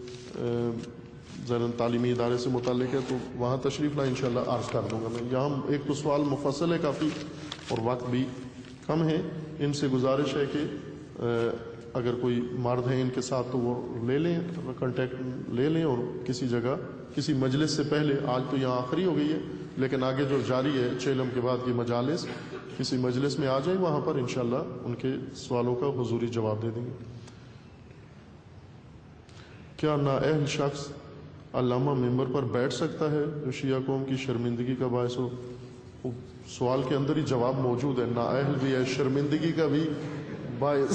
ذرا تعلیمی ادارے سے متعلق ہے، تو وہاں تشریف لائیں، انشاءاللہ عرض کر دوں گا میں. یہاں ایک تو سوال مفصل ہے کافی اور وقت بھی کم ہے. ان سے گزارش ہے کہ اگر کوئی مرد ہیں ان کے ساتھ تو وہ لے لیں، کانٹیکٹ لے لیں، اور کسی جگہ کسی مجلس سے پہلے، آج تو یہاں آخری ہو گئی ہے لیکن آگے جو جاری ہے چیلم کے بعد کی مجالس، کسی مجلس میں آ جائیں، وہاں پر انشاءاللہ ان کے سوالوں کا حضوری جواب دے دیں گے. کیا نااہل شخص علامہ ممبر پر بیٹھ سکتا ہے جو شیعہ قوم کی شرمندگی کا باعث ہو؟ سوال کے اندر ہی جواب موجود ہے، نااہل بھی ہے، شرمندگی کا بھی باعث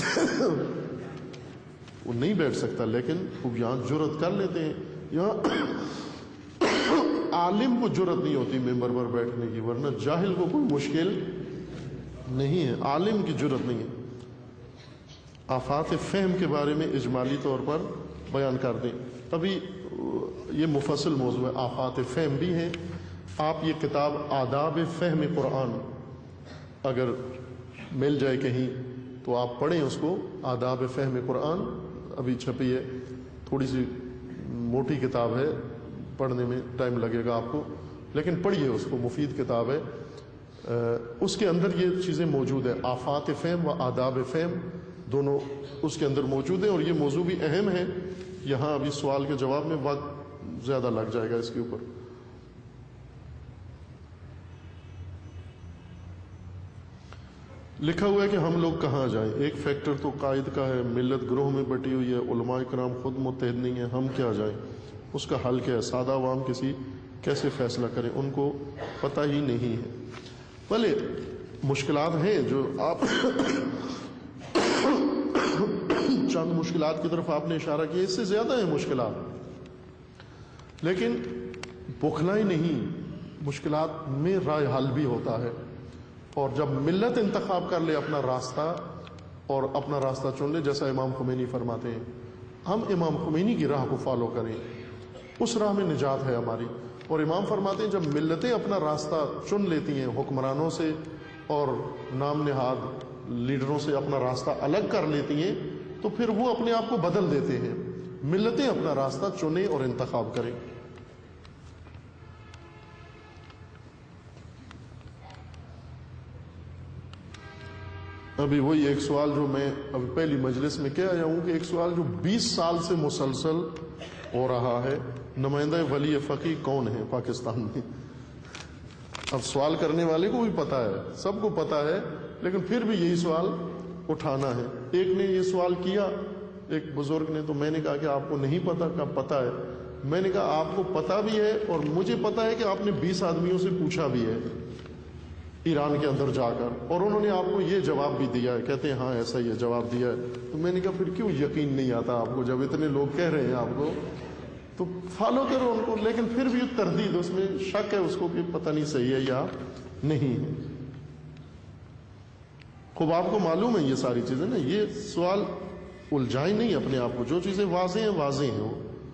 وہ نہیں بیٹھ سکتا، لیکن خوب یہاں جرت کر لیتے ہیں. یہاں عالم کو جرت نہیں ہوتی ممبر پر بیٹھنے کی، ورنہ جاہل کو کوئی مشکل نہیں ہے، عالم کی جرت نہیں ہے. آفات فہم کے بارے میں اجمالی طور پر بیان کر دیں. ابھی یہ مفصل موضوع ہے، آفات فہم بھی ہیں. آپ یہ کتاب آداب فہم قرآن اگر مل جائے کہیں تو آپ پڑھیں اس کو. آداب فہم قرآن ابھی چھپی ہے، تھوڑی سی موٹی کتاب ہے، پڑھنے میں ٹائم لگے گا آپ کو، لیکن پڑھیے اس کو، مفید کتاب ہے. اس کے اندر یہ چیزیں موجود ہیں، آفات فہم و آداب فہم دونوں اس کے اندر موجود ہیں، اور یہ موضوع بھی اہم ہے. یہاں ابھی سوال کے جواب میں وقت زیادہ لگ جائے گا اس کے اوپر. لکھا ہوا ہے کہ ہم لوگ کہاں جائیں؟ ایک فیکٹر تو قائد کا ہے، ملت گروہ میں بٹی ہوئی ہے، علماء کرام خود متحد نہیں ہیں، ہم کیا جائیں؟ اس کا حل کیا ہے؟ سادہ عوام کسی کیسے فیصلہ کریں؟ ان کو پتہ ہی نہیں ہے. بھلے مشکلات ہیں جو آپ چند مشکلات کی طرف آپ نے اشارہ کیا، اس سے زیادہ ہیں مشکلات، لیکن بخلائی نہیں، مشکلات میں رائے حل بھی ہوتا ہے. اور جب ملت انتخاب کر لے اپنا راستہ اور اپنا راستہ چن لے، جیسا امام خمینی فرماتے ہیں، ہم امام خمینی کی راہ کو فالو کریں، اس راہ میں نجات ہے ہماری. اور امام فرماتے ہیں جب ملتیں اپنا راستہ چن لیتی ہیں، حکمرانوں سے اور نام نہاد لیڈروں سے اپنا راستہ الگ کر لیتی ہیں، تو پھر وہ اپنے آپ کو بدل دیتے ہیں. ملتیں اپنا راستہ چنیں اور انتخاب کریں. ابھی وہی ایک سوال جو میں ابھی پہلی مجلس میں کہہ آیا ہوں کہ ایک سوال جو بیس سال سے مسلسل ہو رہا ہے، نمائندہ ولی فقیہ کون ہے پاکستان میں؟ اب سوال کرنے والے کو بھی پتا ہے، سب کو پتا ہے، لیکن پھر بھی یہی سوال اٹھانا ہے. ایک نے یہ سوال کیا، ایک بزرگ نے، تو میں نے کہا کہ آپ کو نہیں پتا؟ کب پتا ہے؟ میں نے کہا آپ کو پتا بھی ہے اور مجھے پتا ہے کہ آپ نے بیس آدمیوں سے پوچھا بھی ہے ایران کے اندر جا کر، اور انہوں نے آپ کو یہ جواب بھی دیا ہے. کہتے ہیں ہاں ایسا ہی ہے، جواب دیا ہے. تو میں نے کہا پھر کیوں یقین نہیں آتا آپ کو؟ جب اتنے لوگ کہہ رہے ہیں آپ کو تو فالو کرو ان کو. لیکن پھر بھی تردید، اس میں شک ہے اس کو کہ پتہ نہیں صحیح ہے یا نہیں ہے. خوب آپ کو معلوم ہے یہ ساری چیزیں نا، یہ سوال الجھائیں نہیں اپنے آپ کو، جو چیزیں واضح ہیں واضح ہیں. وہ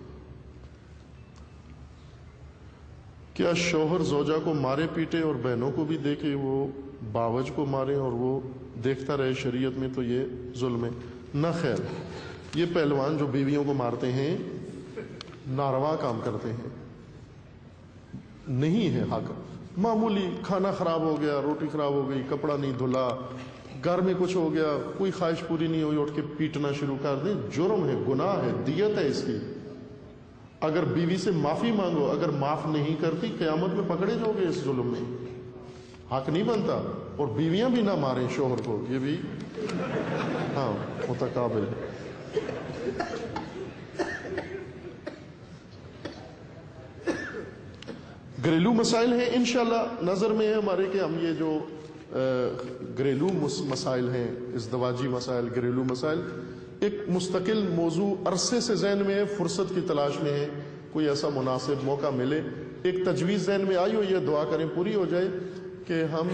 کیا شوہر زوجہ کو مارے پیٹے اور بہنوں کو بھی دیکھے وہ باوج کو مارے اور وہ دیکھتا رہے شریعت میں تو یہ ظلم ہے؟ نہ خیر، یہ پہلوان جو بیویوں کو مارتے ہیں ناروا کام کرتے ہیں، نہیں ہے حق. معمولی کھانا خراب ہو گیا، روٹی خراب ہو گئی، کپڑا نہیں دھلا، گھر میں کچھ ہو گیا، کوئی خواہش پوری نہیں ہوئی، اٹھ کے پیٹنا شروع کر دیں، جرم ہے، گناہ ہے، دیت ہے اس کی. اگر بیوی سے معافی مانگو، اگر معاف نہیں کرتی قیامت میں پکڑے جاؤ گے اس ظلم میں. حق نہیں بنتا. اور بیویاں بھی نہ ماریں شوہر کو، یہ بھی ہاں متقابل ہے. گھریلو مسائل ہیں، انشاءاللہ نظر میں ہے ہمارے کہ ہم یہ جو گھریلو مسائل ہیں، ازدواجی مسائل، گھریلو مسائل، ایک مستقل موضوع عرصے سے ذہن میں ہے، فرصت کی تلاش میں ہے، کوئی ایسا مناسب موقع ملے. ایک تجویز ذہن میں آئی ہوئی ہے، دعا کریں پوری ہو جائے، کہ ہم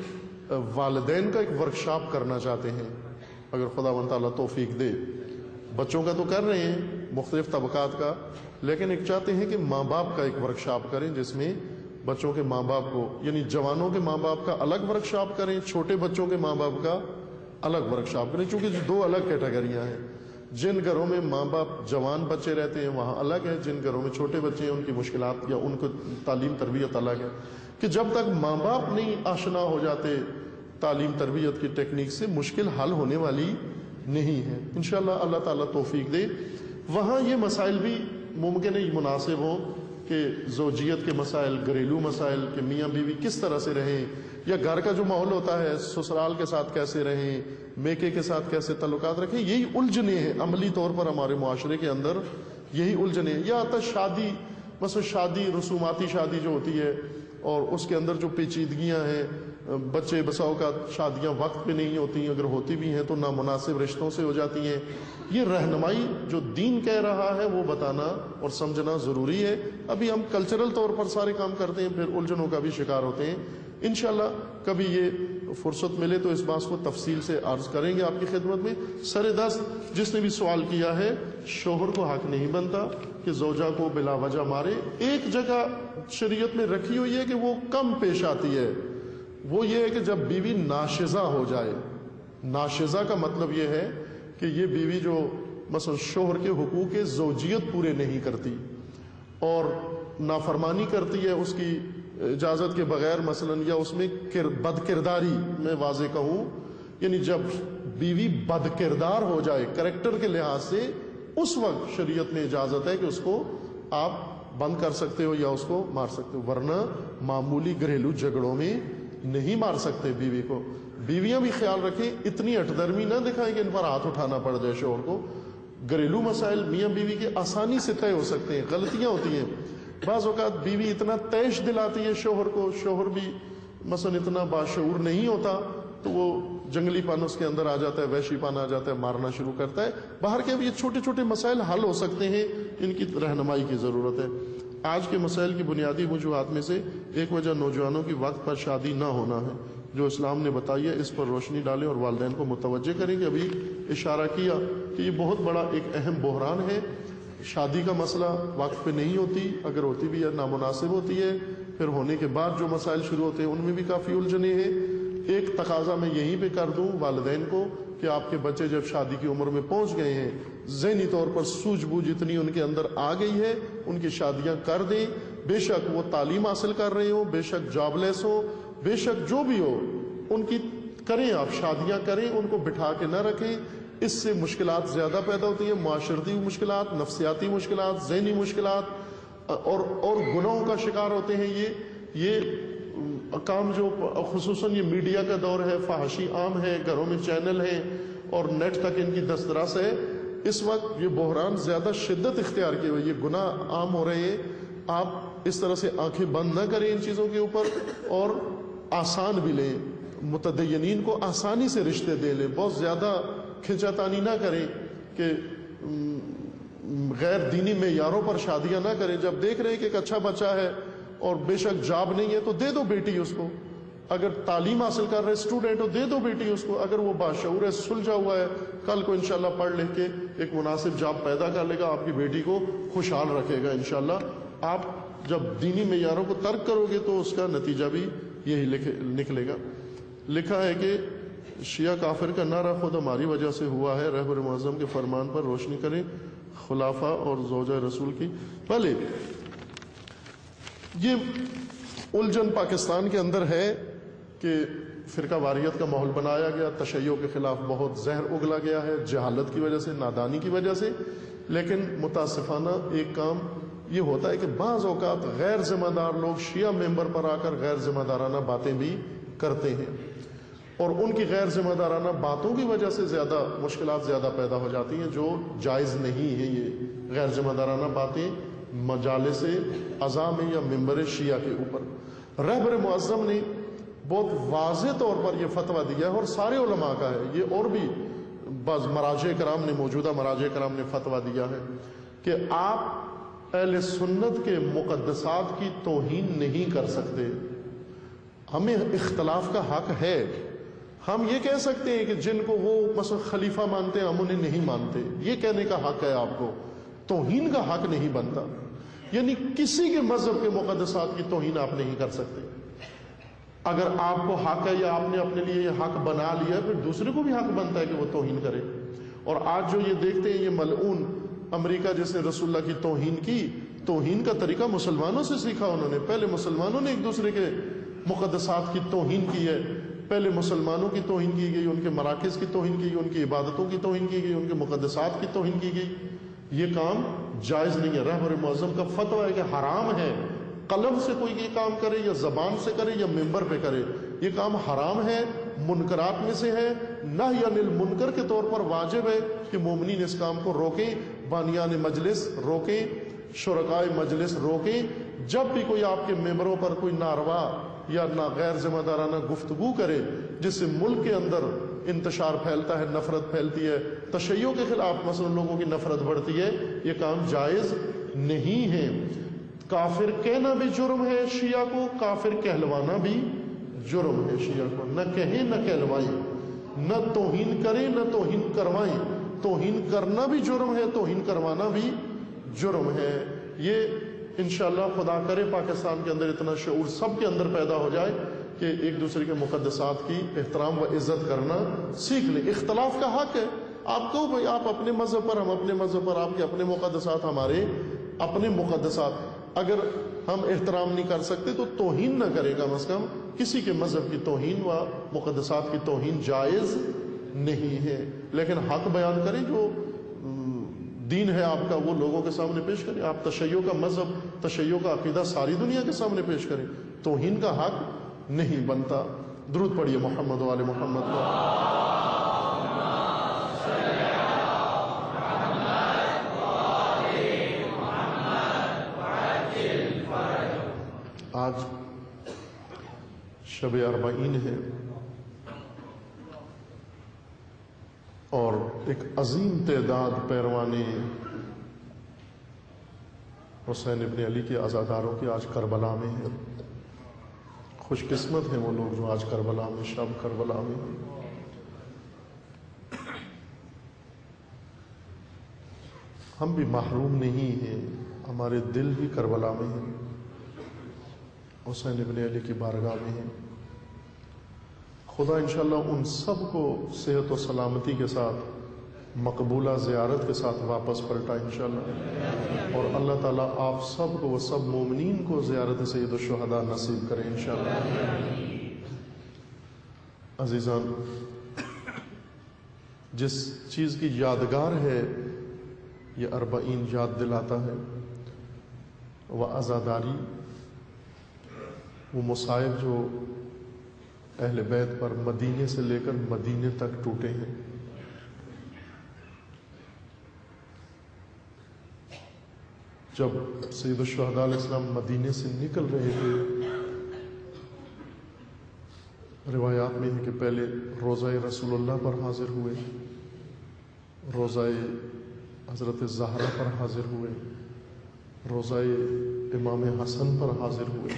والدین کا ایک ورکشاپ کرنا چاہتے ہیں، اگر خدا و تعالیٰ توفیق دے. بچوں کا تو کر رہے ہیں مختلف طبقات کا، لیکن ایک چاہتے ہیں کہ ماں باپ کا ایک ورکشاپ کریں، جس میں بچوں کے ماں باپ کو، یعنی جوانوں کے ماں باپ کا الگ ورکشاپ کریں، چھوٹے بچوں کے ماں باپ کا الگ ورکشاپ کریں. چونکہ دو الگ کیٹیگریاں ہیں. جن گھروں میں ماں باپ جوان بچے رہتے ہیں وہاں الگ ہے، جن گھروں میں چھوٹے بچے ہیں ان کی مشکلات یا ان کو تعلیم تربیت الگ ہے. کہ جب تک ماں باپ نہیں آشنا ہو جاتے تعلیم تربیت کی ٹیکنیک سے، مشکل حل ہونے والی نہیں ہے. انشاءاللہ اللہ تعالیٰ توفیق دے. وہاں یہ مسائل بھی ممکن ہے مناسب ہوں کہ زوجیت کے مسائل، گھریلو مسائل، کہ میاں بیوی کس طرح سے رہیں، یا گھر کا جو ماحول ہوتا ہے سسرال کے ساتھ کیسے رہیں، میکے کے ساتھ کیسے تعلقات رکھیں. یہی الجھنیں ہیں عملی طور پر ہمارے معاشرے کے اندر، یہی الجھنیں. یا آتا شادی، مثلا شادی، رسوماتی شادی جو ہوتی ہے اور اس کے اندر جو پیچیدگیاں ہیں، بچے بسا اوقات شادیاں وقت پہ نہیں ہوتی، اگر ہوتی بھی ہیں تو نامناسب رشتوں سے ہو جاتی ہیں. یہ رہنمائی جو دین کہہ رہا ہے وہ بتانا اور سمجھنا ضروری ہے. ابھی ہم کلچرل طور پر سارے کام کرتے ہیں، پھر الجھنوں کا بھی شکار ہوتے ہیں. انشاءاللہ کبھی یہ فرصت ملے تو اس بات کو تفصیل سے عرض کریں گے آپ کی خدمت میں. سر دست جس نے بھی سوال کیا ہے، شوہر کو حق نہیں بنتا کہ زوجہ کو بلا وجہ مارے. ایک جگہ شریعت میں رکھی ہوئی ہے کہ وہ کم پیش آتی ہے، وہ یہ ہے کہ جب بیوی ناشزہ ہو جائے. ناشزہ کا مطلب یہ ہے کہ یہ بیوی جو مثلا شوہر کے حقوق زوجیت پورے نہیں کرتی اور نافرمانی کرتی ہے اس کی اجازت کے بغیر مثلا، یا اس میں بد کرداری، میں واضح کہوں یعنی جب بیوی بد کردار ہو جائے کریکٹر کے لحاظ سے، اس وقت شریعت میں اجازت ہے کہ اس کو آپ بند کر سکتے ہو یا اس کو مار سکتے ہو. ورنہ معمولی گھریلو جھگڑوں میں نہیں مار سکتے بیوی کو. بیویاں بھی خیال رکھیں، اتنی اٹ درمی نہ دکھائیں کہ ان پر ہاتھ اٹھانا پڑ جائے شوہر کو. گھریلو مسائل میاں بیوی کے آسانی سے طے ہو سکتے ہیں. غلطیاں ہوتی ہیں بعض اوقات، بیوی اتنا تیش دلاتی ہے شوہر کو، شوہر بھی مثلا اتنا باشعور نہیں ہوتا تو وہ جنگلی پن اس کے اندر آ جاتا ہے، وحشی پن آ جاتا ہے، مارنا شروع کرتا ہے. باہر کے یہ چھوٹے چھوٹے مسائل حل ہو سکتے ہیں، ان کی رہنمائی کی ضرورت ہے. آج کے مسائل کی بنیادی وجوہات میں سے ایک وجہ نوجوانوں کی وقت پر شادی نہ ہونا ہے، جو اسلام نے بتائی ہے. اس پر روشنی ڈالیں اور والدین کو متوجہ کریں. کہ ابھی اشارہ کیا کہ یہ بہت بڑا ایک اہم بحران ہے. شادی کا مسئلہ وقت پہ نہیں ہوتی، اگر ہوتی بھی ہے نامناسب ہوتی ہے. پھر ہونے کے بعد جو مسائل شروع ہوتے ہیں ان میں بھی کافی الجھنے ہیں. ایک تقاضا میں یہیں پہ کر دوں والدین کو کہ آپ کے بچے جب شادی کی عمر میں پہنچ گئے ہیں، ذہنی طور پر سوجھ بوجھ اتنی ان کے اندر آ گئی ہے، ان کی شادیاں کر دیں. بے شک وہ تعلیم حاصل کر رہے ہوں، بے شک جاب لیس ہو، بے شک جو بھی ہو، ان کی کریں، آپ شادیاں کریں، ان کو بٹھا کے نہ رکھیں. اس سے مشکلات زیادہ پیدا ہوتی ہیں، معاشرتی مشکلات، نفسیاتی مشکلات، ذہنی مشکلات، اور اور گناہوں کا شکار ہوتے ہیں. یہ یہ کام جو خصوصاً یہ میڈیا کا دور ہے، فحاشی عام ہے، گھروں میں چینل ہیں اور نیٹ تک ان کی دسترس ہے. اس وقت یہ بحران زیادہ شدت اختیار کیے ہوئے، یہ گناہ عام ہو رہے ہیں. آپ اس طرح سے آنکھیں بند نہ کریں ان چیزوں کے اوپر، اور آسان بھی لیں. متدینین کو آسانی سے رشتے دے لیں، بہت زیادہ کھینچا تانی نہ کریں کہ غیر دینی معیاروں پر شادیاں نہ کریں. جب دیکھ رہے ہیں کہ ایک اچھا بچہ ہے اور بے شک جاب نہیں ہے تو دے دو بیٹی اس کو. اگر تعلیم حاصل کر رہے اسٹوڈنٹ ہو دے دو بیٹی اس کو. اگر وہ باشعور ہے، سلجھا ہوا ہے، کل کو انشاءاللہ پڑھ لکھ کے ایک مناسب جاب پیدا کر لے گا، آپ کی بیٹی کو خوشحال رکھے گا انشاءاللہ. آپ جب دینی معیاروں کو ترک کرو گے تو اس کا نتیجہ بھی یہی نکلے گا. لکھا ہے کہ شیعہ کافر کا نعرہ خود ہماری وجہ سے ہوا ہے. رہبر معظم کے فرمان پر روشنی کریں. خلافہ اور زوجہ رسول کی. پہلے یہ الجھن پاکستان کے اندر ہے کہ فرقہ واریت کا ماحول بنایا گیا، تشیع کے خلاف بہت زہر اگلا گیا ہے، جہالت کی وجہ سے، نادانی کی وجہ سے. لیکن متاسفانہ ایک کام یہ ہوتا ہے کہ بعض اوقات غیر ذمہ دار لوگ شیعہ ممبر پر آ کر غیر ذمہ دارانہ باتیں بھی کرتے ہیں، اور ان کی غیر ذمہ دارانہ باتوں کی وجہ سے زیادہ مشکلات زیادہ پیدا ہو جاتی ہیں، جو جائز نہیں ہے. یہ غیر ذمہ دارانہ باتیں مجالس عزا میں یا ممبر شیعہ کے اوپر. رہبر معظم نے بہت واضح طور پر یہ فتویٰ دیا ہے، اور سارے علماء کا ہے یہ، اور بھی بعض مراجع کرام نے، موجودہ مراجع کرام نے فتویٰ دیا ہے کہ آپ اہل سنت کے مقدسات کی توہین نہیں کر سکتے. ہمیں اختلاف کا حق ہے. ہم یہ کہہ سکتے ہیں کہ جن کو وہ مثلا خلیفہ مانتے ہیں ہم انہیں نہیں مانتے، یہ کہنے کا حق ہے آپ کو. توہین کا حق نہیں بنتا. یعنی کسی کے مذہب کے مقدسات کی توہین آپ نہیں کر سکتے. اگر آپ کو حق ہے یا آپ نے اپنے لیے یہ حق بنا لیا، پھر دوسرے کو بھی حق بنتا ہے کہ وہ توہین کرے. اور آج جو یہ دیکھتے ہیں یہ ملعون امریکہ جس نے رسول اللہ کی توہین کی، توہین کا طریقہ مسلمانوں سے سیکھا انہوں نے. پہلے مسلمانوں نے ایک دوسرے کے مقدسات کی توہین کی ہے. پہلے مسلمانوں کی توہین کی گئی، ان کے مراکز کی توہین کی گئی، ان کی عبادتوں کی توہین کی گئی، ان کے مقدسات کی توہین کی گئی. یہ کام جائز نہیں ہے. رہبر معظم کا فتویٰ ہے کہ حرام ہے. قلم سے کوئی یہ کام کرے یا زبان سے کرے یا ممبر پہ کرے، یہ کام حرام ہے، منکرات میں سے ہے. نہی عن المنکر کے طور پر واجب ہے کہ مومنین اس کام کو روکیں، بانیان مجلس روکیں، شرکائے مجلس روکیں. جب بھی کوئی آپ کے ممبروں پر کوئی ناروا یا نہ غیر ذمہ دارانہ گفتگو کرے جس سے ملک کے اندر انتشار پھیلتا ہے، نفرت پھیلتی ہے، تشیع کے خلاف مثلا لوگوں کی نفرت بڑھتی ہے، یہ کام جائز نہیں ہے. کافر کہنا بھی جرم ہے شیعہ کو، کافر کہلوانا بھی جرم ہے شیعہ کو. نہ کہیں نہ کہلوائیں، نہ توہین کریں نہ توہین کروائیں. توہین کرنا بھی جرم ہے، توہین کروانا بھی جرم ہے. یہ انشاءاللہ خدا کرے پاکستان کے اندر اتنا شعور سب کے اندر پیدا ہو جائے کہ ایک دوسرے کے مقدسات کی احترام و عزت کرنا سیکھ لیں. اختلاف کا حق ہے. آپ کو بھائی آپ اپنے مذہب پر، ہم اپنے مذہب پر، آپ کے اپنے مقدسات، ہمارے اپنے مقدسات. اگر ہم احترام نہیں کر سکتے تو توہین نہ کرے. کم از کم کسی کے مذہب کی توہین و مقدسات کی توہین جائز نہیں ہے. لیکن حق بیان کریں، جو دین ہے آپ کا وہ لوگوں کے سامنے پیش کریں. آپ تشیع کا مذہب، تشیع کا عقیدہ ساری دنیا کے سامنے پیش کریں. توہین کا حق نہیں بنتا. درود پڑھیے محمد و آل محمد کو. آج شب اربعین ہے اور ایک عظیم تعداد پیروان حسین ابن علی کے عزاداروں کے آج کربلا میں ہیں. خوش قسمت ہیں وہ لوگ جو آج کربلا میں شب کربلا میں ہیں. ہم بھی محروم نہیں ہیں، ہمارے دل بھی کربلا میں ہیں، حسین ابن علی کی بارگاہ میں ہیں. خدا انشاءاللہ ان سب کو صحت و سلامتی کے ساتھ مقبولہ زیارت کے ساتھ واپس پلٹا انشاءاللہ، اور اللہ تعالیٰ آپ سب کو وہ سب مومنین کو زیارت سید الشہداء نصیب کرے انشاءاللہ. عزیزان، جس چیز کی یادگار ہے یہ اربعین یاد دلاتا ہے، وہ عزاداری، وہ مصائب جو اہل بیت پر مدینے سے لے کر مدینے تک ٹوٹے ہیں. جب سید الشہداء علیہ السلام مدینے سے نکل رہے تھے، روایات میں ہے کہ پہلے روضہ رسول اللہ پر حاضر ہوئے، روضہ حضرت زہرا پر حاضر ہوئے، روضہ امام حسن پر حاضر ہوئے،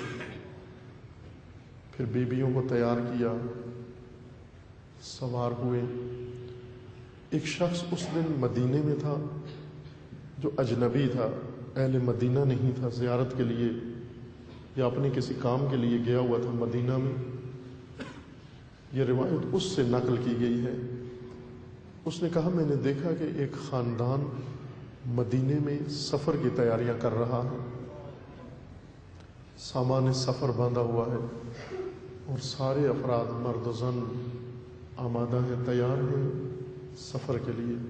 پھر بیویوں کو تیار کیا، سوار ہوئے. ایک شخص اس دن مدینے میں تھا جو اجنبی تھا، اہل مدینہ نہیں تھا، زیارت کے لیے یا اپنے کسی کام کے لیے گیا ہوا تھا مدینہ میں. یہ روایت اس سے نقل کی گئی ہے. اس نے کہا میں نے دیکھا کہ ایک خاندان مدینے میں سفر کی تیاریاں کر رہا ہے، سامان سفر باندھا ہوا ہے اور سارے افراد مرد و زن آمادہ ہیں، تیار ہیں سفر کے لیے.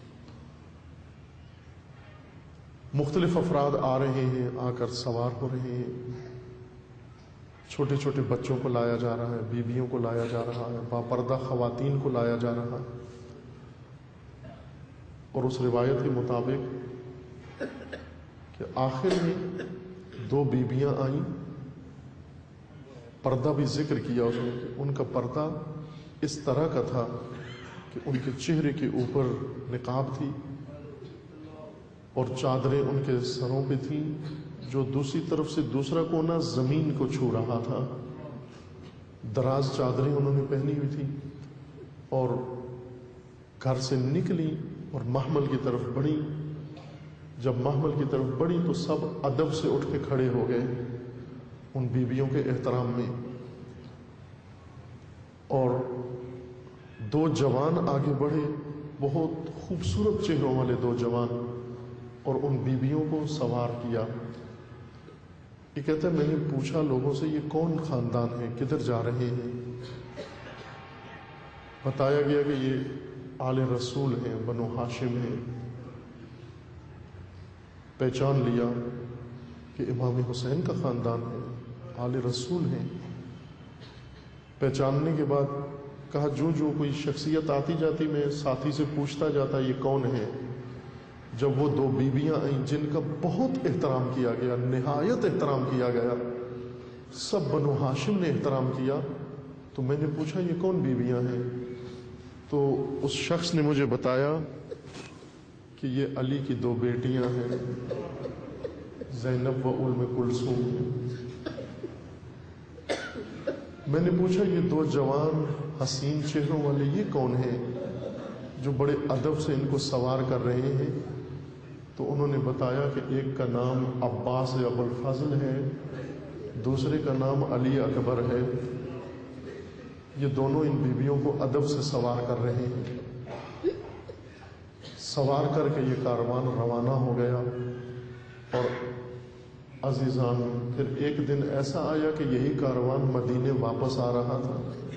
مختلف افراد آ رہے ہیں، آ کر سوار ہو رہے ہیں. چھوٹے چھوٹے بچوں کو لایا جا رہا ہے، بیویوں کو لایا جا رہا ہے، باپردہ خواتین کو لایا جا رہا ہے. اور اس روایت کے مطابق کہ آخر میں دو بیویاں آئیں، پردہ بھی ذکر کیا اس نے کہ ان کا پردہ اس طرح کا تھا کہ ان کے چہرے کے اوپر نقاب تھی اور چادریں ان کے سروں پہ تھیں، جو دوسری طرف سے دوسرا کونا زمین کو چھو رہا تھا. دراز چادریں انہوں نے پہنی ہوئی تھی اور گھر سے نکلی اور محمل کی طرف بڑھی. جب محمل کی طرف بڑھی تو سب ادب سے اٹھ کے کھڑے ہو گئے ان بیویوں کے احترام میں، اور دو جوان آگے بڑھے، بہت خوبصورت چہروں والے دو جوان، اور ان بیویوں کو سوار کیا. یہ کہتا ہے میں نے پوچھا لوگوں سے یہ کون خاندان ہے، کدھر جا رہے ہیں؟ بتایا گیا کہ یہ آل رسول ہیں، بنو ہاشم ہیں. پہچان لیا کہ امام حسین کا خاندان ہے، آل رسول ہیں. پہچاننے کے بعد کہا جو جو کوئی شخصیت آتی جاتی میں ساتھی سے پوچھتا جاتا یہ کون ہے. جب وہ دو بیویاں آئیں جن کا بہت احترام کیا گیا، نہایت احترام کیا گیا، سب بنو ہاشم نے احترام کیا، تو میں نے پوچھا یہ کون بیویاں ہیں؟ تو اس شخص نے مجھے بتایا کہ یہ علی کی دو بیٹیاں ہیں، زینب و ام کلثوم. میں نے پوچھا یہ دو جوان حسین چہروں والے یہ کون ہیں جو بڑے ادب سے ان کو سوار کر رہے ہیں؟ تو انہوں نے بتایا کہ ایک کا نام عباس ابو الفضل ہے، دوسرے کا نام علی اکبر ہے. یہ دونوں ان بیویوں کو ادب سے سوار کر رہے ہیں. سوار کر کے یہ کاروان روانہ ہو گیا. اور عزیزان پھر ایک دن ایسا آیا کہ یہی کاروان مدینے واپس آ رہا تھا.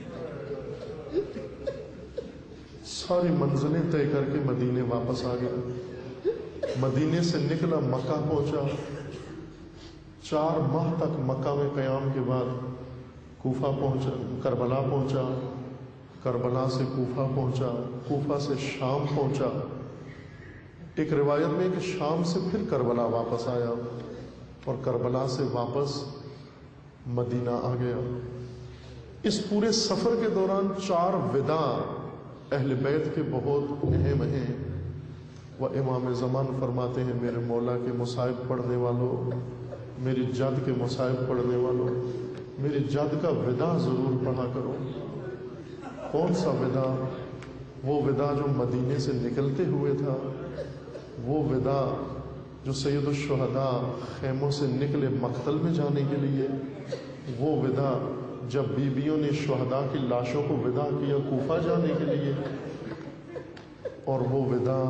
ساری منزلیں طے کر کے مدینے واپس آ گیا. مدینے سے نکلا، مکہ پہنچا. چار ماہ تک مکہ میں قیام کے بعد کوفہ پہنچا، کربلا پہنچا، کربلا سے کوفہ پہنچا، کوفہ سے شام پہنچا. ایک روایت میں کہ شام سے پھر کربلا واپس آیا اور کربلا سے واپس مدینہ آ گیا. اس پورے سفر کے دوران چار وداع اہل بیت کے بہت اہم ہیں. وہ امام زمان فرماتے ہیں میرے مولا کے مصائب پڑھنے والوں، میری جد کے مصائب پڑھنے والوں، میری جد کا وداع ضرور پڑھا کرو. کون سا وداع؟ وہ وداع جو مدینے سے نکلتے ہوئے تھا، وہ وداع جو سید الشہداء خیموں سے نکلے مقتل میں جانے کے لیے، وہ وداع جب بیویوں نے شہداء کی لاشوں کو وداع کیا کوفہ جانے کے لیے، اور وہ وداع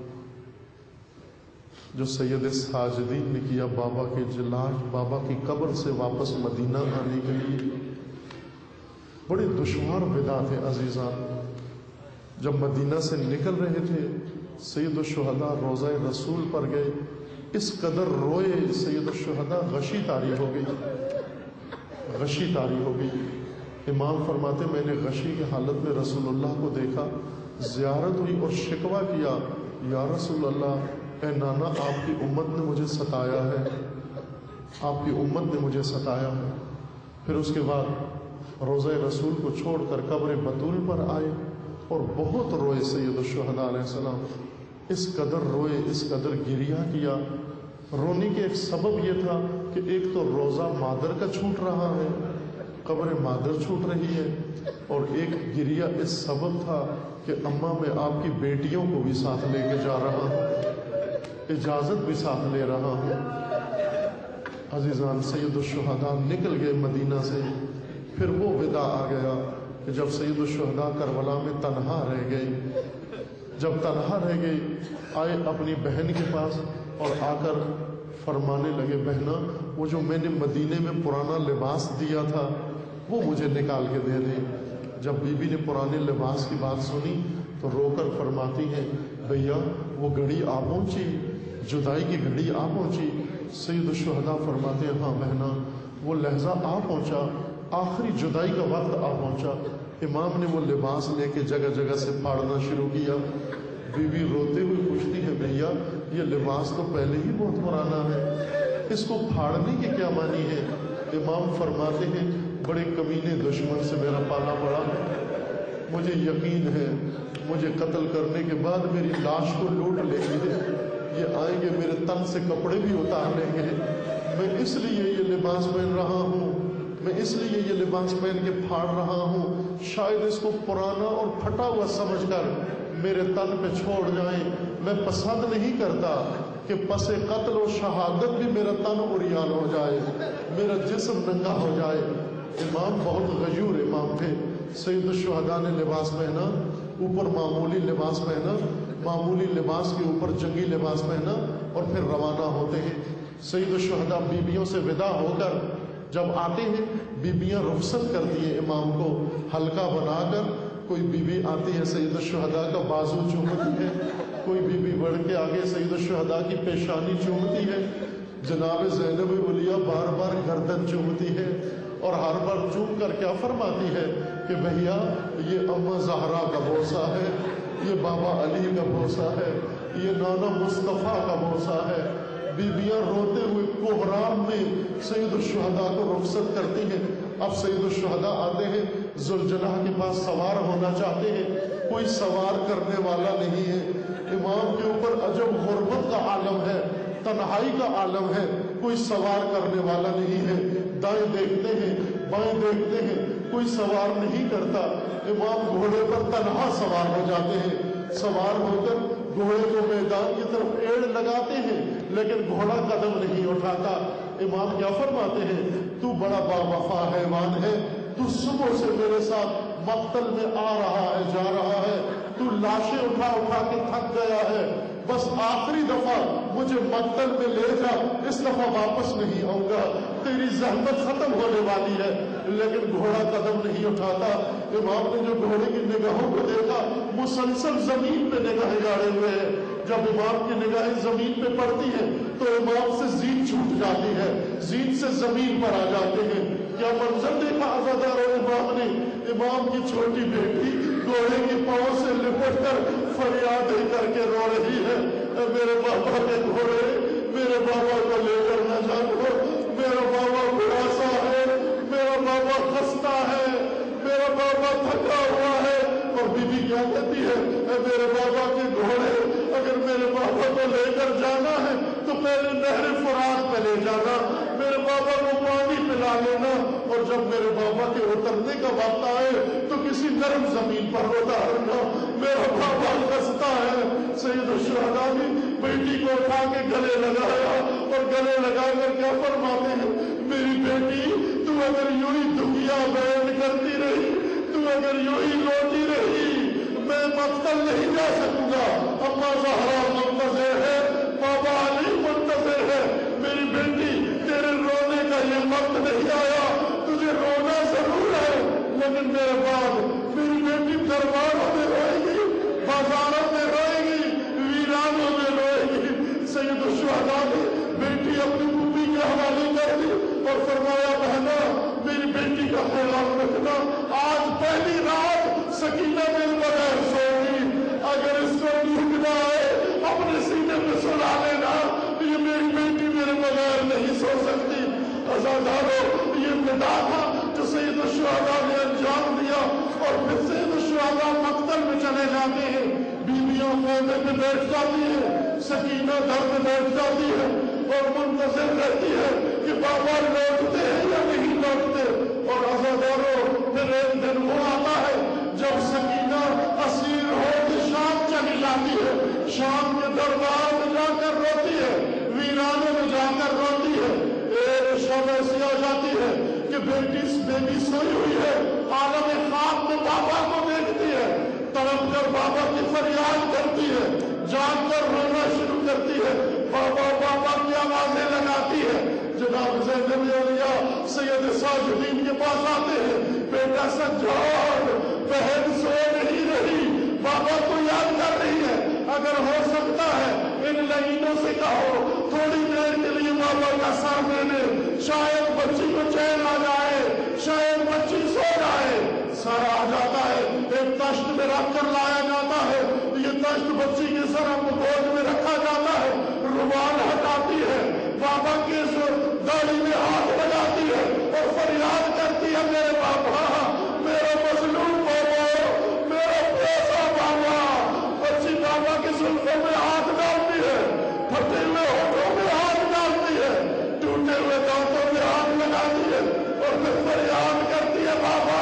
جو سید ساجدین نے کیا بابا کے جلاج بابا کی قبر سے واپس مدینہ آنے کے لیے. بڑے دشوار وداع تھے عزیزان. جب مدینہ سے نکل رہے تھے سید الشہداء روضہ رسول پر گئے، اس قدر روئے سید الشہداء غشی طاری ہو گئی، غشی طاری ہو گئی. امام فرماتے میں نے غشی کی حالت میں رسول اللہ کو دیکھا، زیارت ہوئی اور شکوہ کیا، یا رسول اللہ اے نانا آپ کی امت نے مجھے ستایا ہے، آپ کی امت نے مجھے ستایا ہے. پھر اس کے بعد روضہ رسول کو چھوڑ کر قبر بطول پر آئے اور بہت روئے سید الشہداء علیہ السلام. اس قدر روئے، اس قدر گریہ کیا. رونے کے ایک سبب یہ تھا کہ ایک تو روزہ مادر کا چھوٹ رہا ہے، قبر مادر چھوٹ رہی ہے، اور ایک گریہ اس سبب تھا کہ اماں میں آپ کی بیٹیوں کو بھی ساتھ لے کے جا رہا ہوں، اجازت بھی ساتھ لے رہا ہوں. عزیزان سید الشہداء نکل گئے مدینہ سے. پھر وہ وداع آ گیا کہ جب سید الشہداء کربلا میں تنہا رہ گئے، جب تنہا رہ گئے آئے اپنی بہن کے پاس اور آ کر فرمانے لگے بہنا وہ جو میں نے مدینے میں پرانا لباس دیا تھا وہ مجھے نکال کے دے دے. جب بی بی نے پرانے لباس کی بات سنی تو رو کر فرماتی ہیں بھیا وہ گھڑی آ پہنچی، جدائی کی گھڑی آ پہنچی. سید الشہداء فرماتے ہیں ہاں بہنا وہ لحظہ آ پہنچا، آخری جدائی کا وقت آ پہنچا. امام نے وہ لباس لے کے جگہ جگہ سے پھاڑنا شروع کیا. بی بی روتے ہوئے پوچھتی ہے بھیا یہ لباس تو پہلے ہی بہت پرانا ہے، اس کو پھاڑنے کی کیا معنی ہے؟ امام فرماتے ہیں بڑے کمینے دشمن سے میرا پالا پڑا، مجھے یقین ہے مجھے قتل کرنے کے بعد میری لاش کو لوٹ لیں گے، یہ آئیں گے میرے تن سے کپڑے بھی اتار لیں گے. میں اس لیے یہ لباس پہن رہا ہوں، میں اس لیے یہ لباس پہن کے پھاڑ رہا ہوں، شاید اس کو پرانا اور پھٹا ہوا سمجھ کر میرے تن پہ چھوڑ جائیں. میں پسند نہیں کرتا کہ پس قتل و شہادت بھی میرا تن عریان ہو جائے، میرا جسم ننگا ہو جائے. امام بہت غیور امام تھے. سید الشہداء نے لباس پہنا، اوپر معمولی لباس پہنا، معمولی لباس کے اوپر جنگی لباس پہنا اور پھر روانہ ہوتے ہیں. سید الشہداء بیبیوں سے ودا ہو کر جب آتے ہیں بیبیاں رخصت کرتی ہیں امام کو حلقہ بنا کر. کوئی بی بی آتی ہے سید الشہداء کا بازو چومتی ہے، کوئی بی بی بڑھ کے آگے سید الشہداء کی پیشانی چومتی ہے. جناب زینب ولیہ بار بار گردن چومتی ہے اور ہر بار چوم کر کیا فرماتی ہے کہ بھیا یہ اماں زہرا کا بوسہ ہے، یہ بابا علی کا بوسہ ہے، یہ نانا مصطفیٰ کا بوسہ ہے. بیبیاں روتے ہوئے کوہرام میں سید الشہداء کو رخصت کرتی ہیں. اب سید الشہداء آتے ہیں، ذوالجلال کے پاس سوار ہونا چاہتے ہیں، کوئی سوار کرنے والا نہیں ہے. امام کے اوپر عجب غربت کا عالم ہے، تنہائی کا عالم ہے، کوئی سوار کرنے والا نہیں ہے. دائیں دیکھتے ہیں بائیں دیکھتے ہیں، کوئی سوار نہیں کرتا. امام گھوڑے پر تنہا سوار ہو جاتے ہیں. سوار ہو کر گھوڑے کو میدان کی طرف ایڑ لگاتے ہیں لیکن گھوڑا قدم نہیں اٹھاتا. امام کیا فرماتے ہیں تو بڑا با وفا حیوان ہے، تو صبح سے میرے ساتھ مقتل میں آ رہا ہے جا رہا ہے، تو لاشیں اٹھا اٹھا کے تھک گیا ہے، بس آخری دفعہ مجھے مقتل میں لے جا، اس دفعہ واپس نہیں آؤں گا، تیری زحمت ختم ہونے والی ہے. لیکن گھوڑا قدم نہیں اٹھاتا. امام نے جو گھوڑے کی نگاہوں کو دیکھا مسلسل زمین پہ نگاہیں گاڑے ہوئے ہیں. جب امام کی نگاہیں زمین پہ پڑتی ہیں تو امام سے زین چھوٹ جاتی ہے، زین سے زمین پر آ جاتے ہیں. کیا منظر دیکھا عزادار و امام نے؟ امام کی چھوٹی بیٹی گھوڑے کی پاؤں سے لپٹ کر فریادیں کر کے رو رہی ہے، اے میرے بابا کے گھوڑے، میرے بابا کو لے کر نہ جاؤ، میرا بابا بڑھاسا ہے، میرا بابا خستہ ہے، اور جب میرے بابا کے اترنے کا وقت آئے تو کسی نرم زمین پر اتارنا، میرا بابا خستہ ہے۔ سید الشہداء نے بیٹی کو اٹھا کے گلے لگایا اور گلے لگا کر کیا فرماتے ہیں، میری بیٹی تو اگر یوں ہی دنیا بیان کرتی رہی، تو اگر یوں ہی روتی رہی، میں مقتل نہیں جا سکوں گا۔ اما زہرا منتظر ہے، بابا علی منتظر ہے، میری بیٹی تیرے رونے کا یہ وقت نہیں آیا، تجھے رونا ضرور ہے لیکن میرے بعد میری بیٹی درباروں میں روئے گی، بازاروں میں روئے گی، ویرانوں میں روئے گی۔ سید الشہداء نے بیٹی اپنی پھوپھی کے حوالے کر دی اور فرمایا بہنا میری بیٹی کا خیال رکھنا، آج پہلی رات سکینہ میرے بغیر سوگی، اگر اس کو نیند نہ آئے اپنے سینے میں سلا لینا، یہ میری بیٹی میرے بغیر نہیں سو سکتی۔ عزادارو، یہ ندا تھا جو سید الشہداء نے انجام دیا اور پھر سید الشہداء مقتل میں چلے جاتے ہیں، بیویاں خیمے میں بیٹھ جاتی ہیں، سکینہ گھر میں بیٹھ جاتی ہے اور منتظر رہتی ہے کہ بابا لوٹتے ہیں یا نہیں لوٹتے۔ اور عزادارو، پھر ایک دن وہ آتا ہے جب سکینہ اسیر ہو کے شام چلی جاتی ہے، شام کے دربار میں جا کر روتی ہے، ویرانوں میں جا کر روتی ہے۔ ایک شب ایسی آ جاتی ہے کہ بیٹی بیٹی سوئی ہوئی ہے، عالم خواب میں بابا کو دیکھتی ہے، تڑپ کر بابا کی فریاد کرتی ہے، جان کر رونا شروع کرتی ہے، بابا بابا کی آوازیں لگاتی ہے۔ جناب زینب اولیاء سید ساجدین کے پاس آتے ہیں، بیٹا سجاد بہن سو نہیں رہی، بابا کو یاد کر رہی ہے، اگر ہو سکتا ہے ان لائنوں سے کہو تھوڑی دیر کے لیے بابا کا ساتھ دینے، شاید بچی کو چین آ جائے، شاید بچی سو جائے۔ سر آ جاتا ہے، ایک تشت میں رکھ کر لایا جاتا ہے، یہ تشت بچی کے سر گود میں رکھا جاتا ہے، رومال ہٹاتی ہے، بابا کے داڑھی میں ہاتھ لگاتی ہے اور فریاد کرتی ہے، میرے بابا، میرا مظلوم بابا، میرا پیسہ بابا۔ بچی بابا کی زلفوں میں ہاتھ ڈالتی ہے، پھٹے ہوئے ہونٹوں میں ہاتھ ڈالتی ہے، ٹوٹے ہوئے دانتوں میں ہاتھ لگاتی ہے اور پھر فریاد کرتی ہے، بابا۔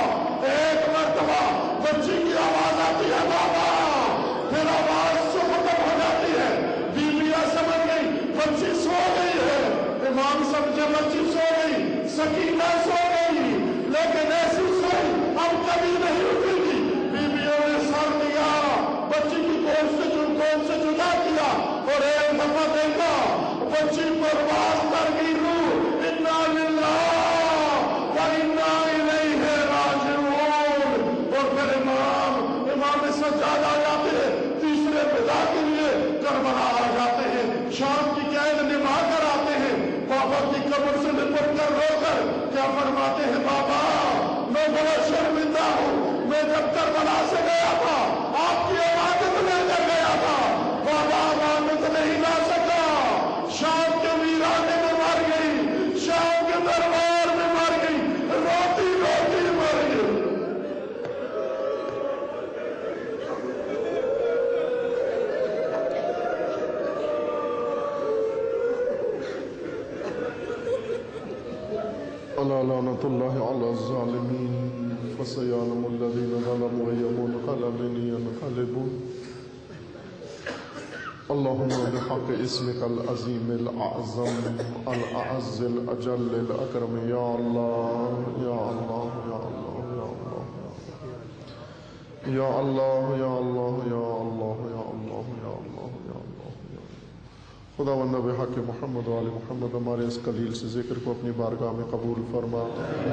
ایک مرتبہ بچی کی آواز آتی ہے، بابا، پھر آواز سے ختم ہو جاتی ہے۔ بیویاں سمجھ گئی بچی سو گئی ہے، امام سمجھے بچی سو گئی، سکینہ سو گئی، لیکن ایسی سوئی اب کبھی نہیں اٹھے گی۔ بیویوں نے سر دیا، بچی کی گود سے گود سے جدا کیا اور ایک دفعہ دیکھا بچی پرواز کر گئی، روح انا للہ و انا الیہ راجعون۔ اور پھر امام امام سجاد آ جاتے ہیں، تیسرے فدا کے لیے کربلا آ جاتے ہیں، شام کی قید نبھا کر آتے ہیں، بابا کی قبر سے لپٹ کر رو کر کیا فرماتے ہیں، بابا میں بڑا شرمندہ ہوں، میں جب کربلا سے گیا تھا آپ کی عبادت لے کر گیا تھا، بابا عبادت نہیں لا سکا، شام کے ویرانے میں مر گئی، شام کے دربار میں مر گئی، روتی روتی مر گئی۔ الا لعنۃ اللہ علی الظالمین فسیعلم الذین ظلموا أي منقلب ينقلبون۔ اللهم بحق اسمك العظيم الأعظم الأعز الأجل الأكرم، يا الله يا الله يا الله يا الله يا الله يا الله يا الله يا الله يا الله يا الله يا الله۔ خداوند بحق محمد و آل محمد ہمارے اس قلیل سے ذکر کو اپنی بارگاہ میں قبول فرما،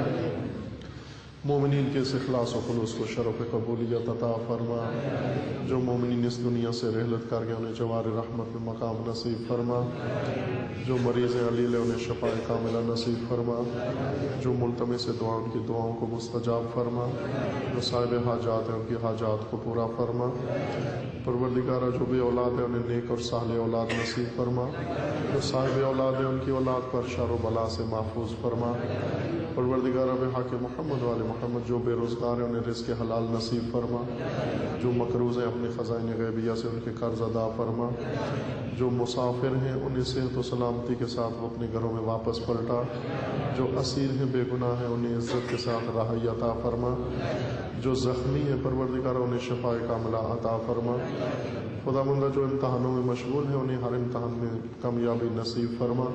مومنین کے اس اخلاص و خلوص کو شرف قبولیت عطا فرما، جو مومنین اس دنیا سے رحلت کر گئے انہیں جوار رحمت میں مقام نصیب فرما، جو مریض علیل انہیں شفاء کاملہ نصیب فرما، جو ملتمس دعا ان کی دعاؤں کو مستجاب فرما، جو صاحب حاجات ہیں ان کی حاجات کو پورا فرما، پروردگارہ جو بے اولاد ہے انہیں نیک اور صالح اولاد نصیب فرما، جو صاحب اولاد ہے ان کی اولاد پر شر و بلا سے محفوظ فرما، پروردگارہ بحق محمد و آل محمد محمد جو بے روزگار ہیں انہیں رزق حلال نصیب فرما، جو مقروض ہیں اپنے خزائن غیبیہ سے ان کے قرض ادا فرما، جو مسافر ہیں انہیں صحت و سلامتی کے ساتھ وہ اپنے گھروں میں واپس پلٹا، جو اسیر ہیں بے گناہ ہیں انہیں عزت کے ساتھ رہائی عطا فرما، جو زخمی ہیں پروردگار انہیں شفائے کاملہ عطا فرما، خدا مندہ جو امتحانوں میں مشغول ہیں انہیں ہر امتحان میں کامیابی نصیب فرما،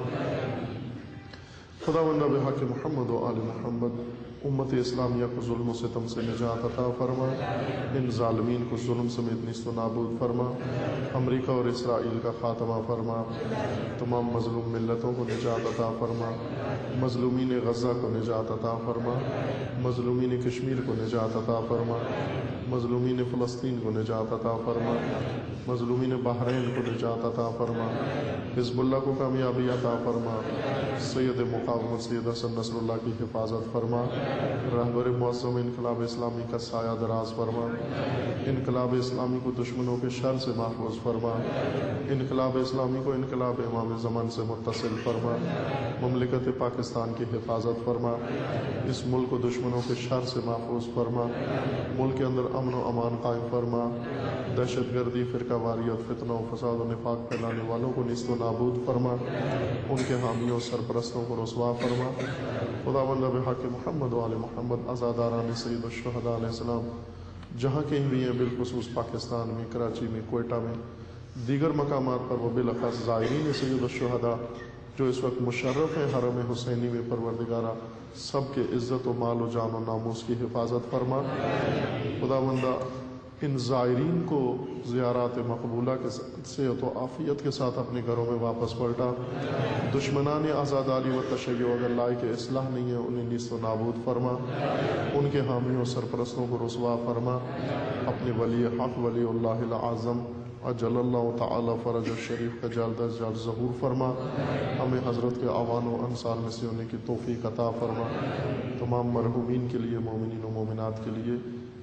خدا مندہ بحق محمد و آل محمد امت اسلامیہ کو ظلم و ستم سے نجات عطا فرما، ان ظالمین کو ظلم سمیت نیست و نابود فرما، امریکہ اور اسرائیل کا خاتمہ فرما، تمام مظلوم ملتوں کو نجات عطا فرما، مظلومین غزہ کو نجات عطا فرما، مظلومین کشمیر کو نجات عطا فرما، مظلومین فلسطین کو نجات عطا فرما، مظلومین بحرین کو نجات عطا فرما، حزب اللہ کو کامیابی عطا فرما، سید مقاومت سید حسن نصر اللہ کی حفاظت فرما، رہبر معظم انقلاب اسلامی کا سایہ دراز فرما، انقلاب اسلامی کو دشمنوں کے شر سے محفوظ فرما، انقلاب اسلامی کو انقلاب امام زمان سے متصل فرما، مملکت پاکستان کی حفاظت فرما، اس ملک کو دشمنوں کے شر سے محفوظ فرما، ملک کے اندر امن و امان قائم فرما، دہشت گردی، فرقہ واریت، فتنہ و فساد و نفاق پھیلانے والوں کو نیست و نابود فرما، ان کے حامیوں سرپرستوں کو رسوا فرما، خدا بندہ بحق محمد و آل محمد عزاداران سید الشہداء علیہ السلام جہاں کہیں بھی ہیں، بالخصوص پاکستان میں، کراچی میں، کوئٹہ میں، دیگر مقامات پر، وہ بالاخص زائرین سید الشہداء جو اس وقت مشرف ہیں حرم حسینی میں، پروردگارہ سب کے عزت و مال و جان و ناموس کی حفاظت فرما، خدا بندہ ان زائرین کو زیارات مقبولہ کے صحت و عافیت کے ساتھ اپنے گھروں میں واپس پلٹا، دشمنان آزاداری و تشیع اگر لائق اصلاح نہیں ہے انہیں نیست و نابود فرما، ان کے حامیوں سرپرستوں کو رسوا فرما، اپنے ولی حق ولی اللہ العظم اجل اللہ تعالی فرج الشریف کا جلد از جلد ظہور فرما، ہمیں حضرت کے اعوان و انصار میں سے ہونے کی توفیق عطا فرما، تمام مرحومین کے لیے، مومنین و مومنات کے لیے،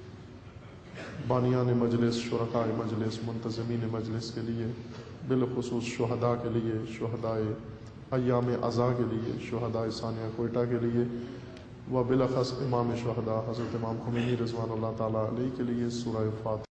بانیان مجلس، شرکاء مجلس، منتظمین مجلس کے لیے، بالخصوص شہداء کے لیے، شہداء ایام عزا کے لیے، شہداء ثانیہ کوئٹہ کے لیے، و بالاخص امام شہداء حضرت امام خمینی رضوان اللہ تعالیٰ علیہ کے لیے سورہ فاتحہ